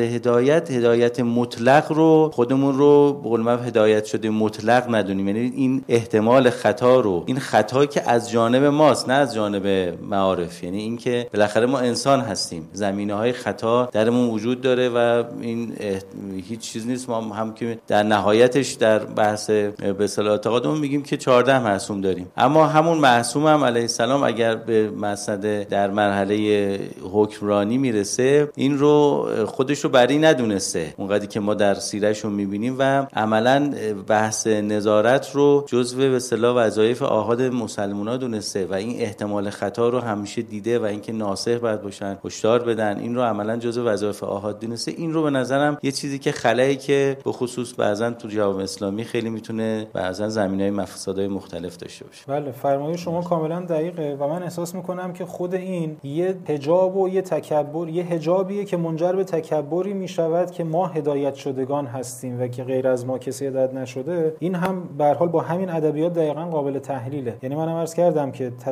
هدایت مطلق رو خودمون رو به قول معروف هدایت شده مطلق ندونیم، یعنی این احتمال خطا رو، این خطایی که از جانب ماست نه از جانب معارف، یعنی اینکه بالاخره ما انسان هستیم، زمینه‌های خطا درمون وجود داره و این هیچ چیز نیست. ما هم که در نهایتش در بحث به اصطلاح اعتقادمون میگیم که 14 معصوم داریم، اما همون معصوم هم علیه السلام اگر به مسند در مرحله حکمرانی میرسه این رو خودش رو بری ندونسته اونقدری که ما در سیره‌ش رو میبینیم و عملاً بحث نظارت رو جزو به اصطلاح وظایف آحاد مسلمان‌ها دونسته و این احتمال خطا رو همیشه دیده و اینکه ناصح باید باشن، هشدار بدن، این رو عملاً جزو وظایف آحاد دونسته. این رو به نظرم یه چیزی که خلایی که به خصوص بعضن تو جوامع اسلامی خیلی میتونه بعضن زمینه‌های مفاسدهای مختلف داشته باشه. بله فرمایش شما کاملا دقیقه و من احساس میکنم که خود این یه حجاب و یه تکبر، یه حجابیه که منجر به تکبری میشود که ما هدایت شدگان هستیم و که غیر از ما کسی هدایت نشده. این هم به هر حال با همین ادبیات دقیقاً قابل تحلیله. یعنی منم عرض کردم که توجه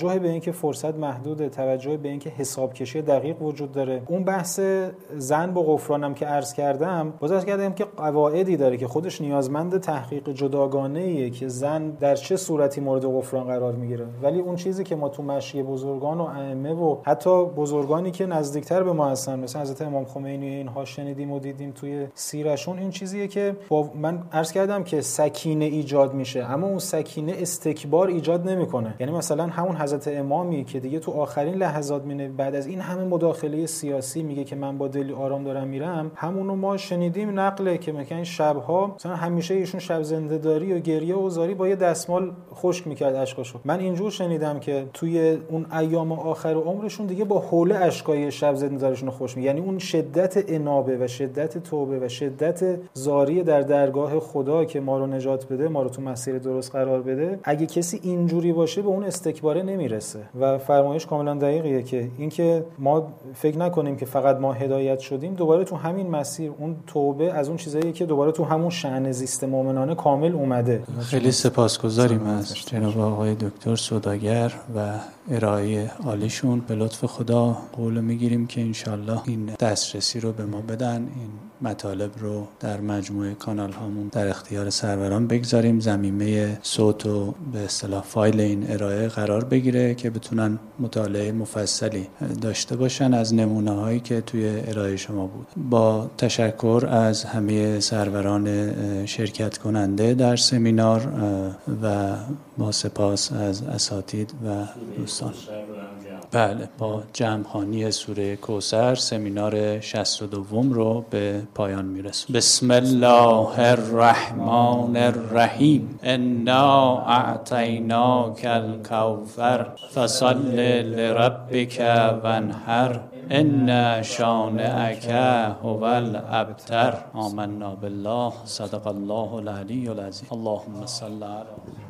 توجه به اینکه فرصت محدوده، توجه به اینکه حسابکشی دقیق وجود داره. اون بحث زن با غفرانم که عرض کردم، که قواعدی داره که خودش نیازمند تحقیق جداگانه‌ایه که زن در چه صورتی مورد غفران قرار میگیره. ولی اون چیزی که ما تو مشی بزرگان و ائمه و حتی بزرگانی که نزدیکتر به ما هستن مثلا حضرت امام خمینی اینها شنیدیم و دیدیم توی سیرشون، این چیزیه که من عرض کردم که سکینه ایجاد میشه، اما اون سکینه استکبار ایجاد نمیکنه. یعنی مثلا همون حضرت امامی که دیگه تو آخرین لحظات مینه بعد از این همه مداخله سیاسی میگه که من با دلی آرام دارم میرم، همونو ما شنیدیم نقله که میگن شبها مثلا همیشه ایشون شب زنده‌داری و گریه و زاری با یه دستمال خشک میکرد اشکاشو. من اینجور شنیدم که توی اون ایام آخر عمرشون دیگه با حوله اشکای شب زنده‌داریشون خشک یعنی اون شدت انابه و شدت توبه و شدت زاری در درگاه خدا که ما رو نجات بده، ما رو تو مسیر درست قرار بده، اگه کسی اینجوری باشه به اون استکباره نمیرسه. و فرمایش کاملا دقیقیه که اینکه ما فکر نکنیم که فقط ما هدایت شدیم، دوباره تو همین مسیر اون توبه از اون چیزایی که دوباره تو همون شأن زیست مؤمنانه کامل اومده. خیلی سپاسگزاریم از جناب آقای دکتر سوداگر و ارائه عالیشون. به لطف خدا قول میگیریم که انشالله این دسترسی رو به ما بدن، این مطالب رو در مجموعه کانال هامون در اختیار سروران بگذاریم، ضمیمه صوت و به اصطلاح فایل این ارائه قرار بگیره که بتونن مطالعه مفصلی داشته باشن از نمونه هایی که توی ارائه شما بود. با تشکر از همه سروران شرکت کننده در سمینار و با سپاس از اساتید و دوستان. بله، با جمع‌خوانی سوره کوثر سمینار 62 رو به پایان میرسونیم. بسم الله الرحمن الرحیم. انا اعطیناک الکوثر فصل لربک وانحر ان شانئک هو الابتر. آمنا بالله. صدق الله العلی العظیم. اللهم صل علی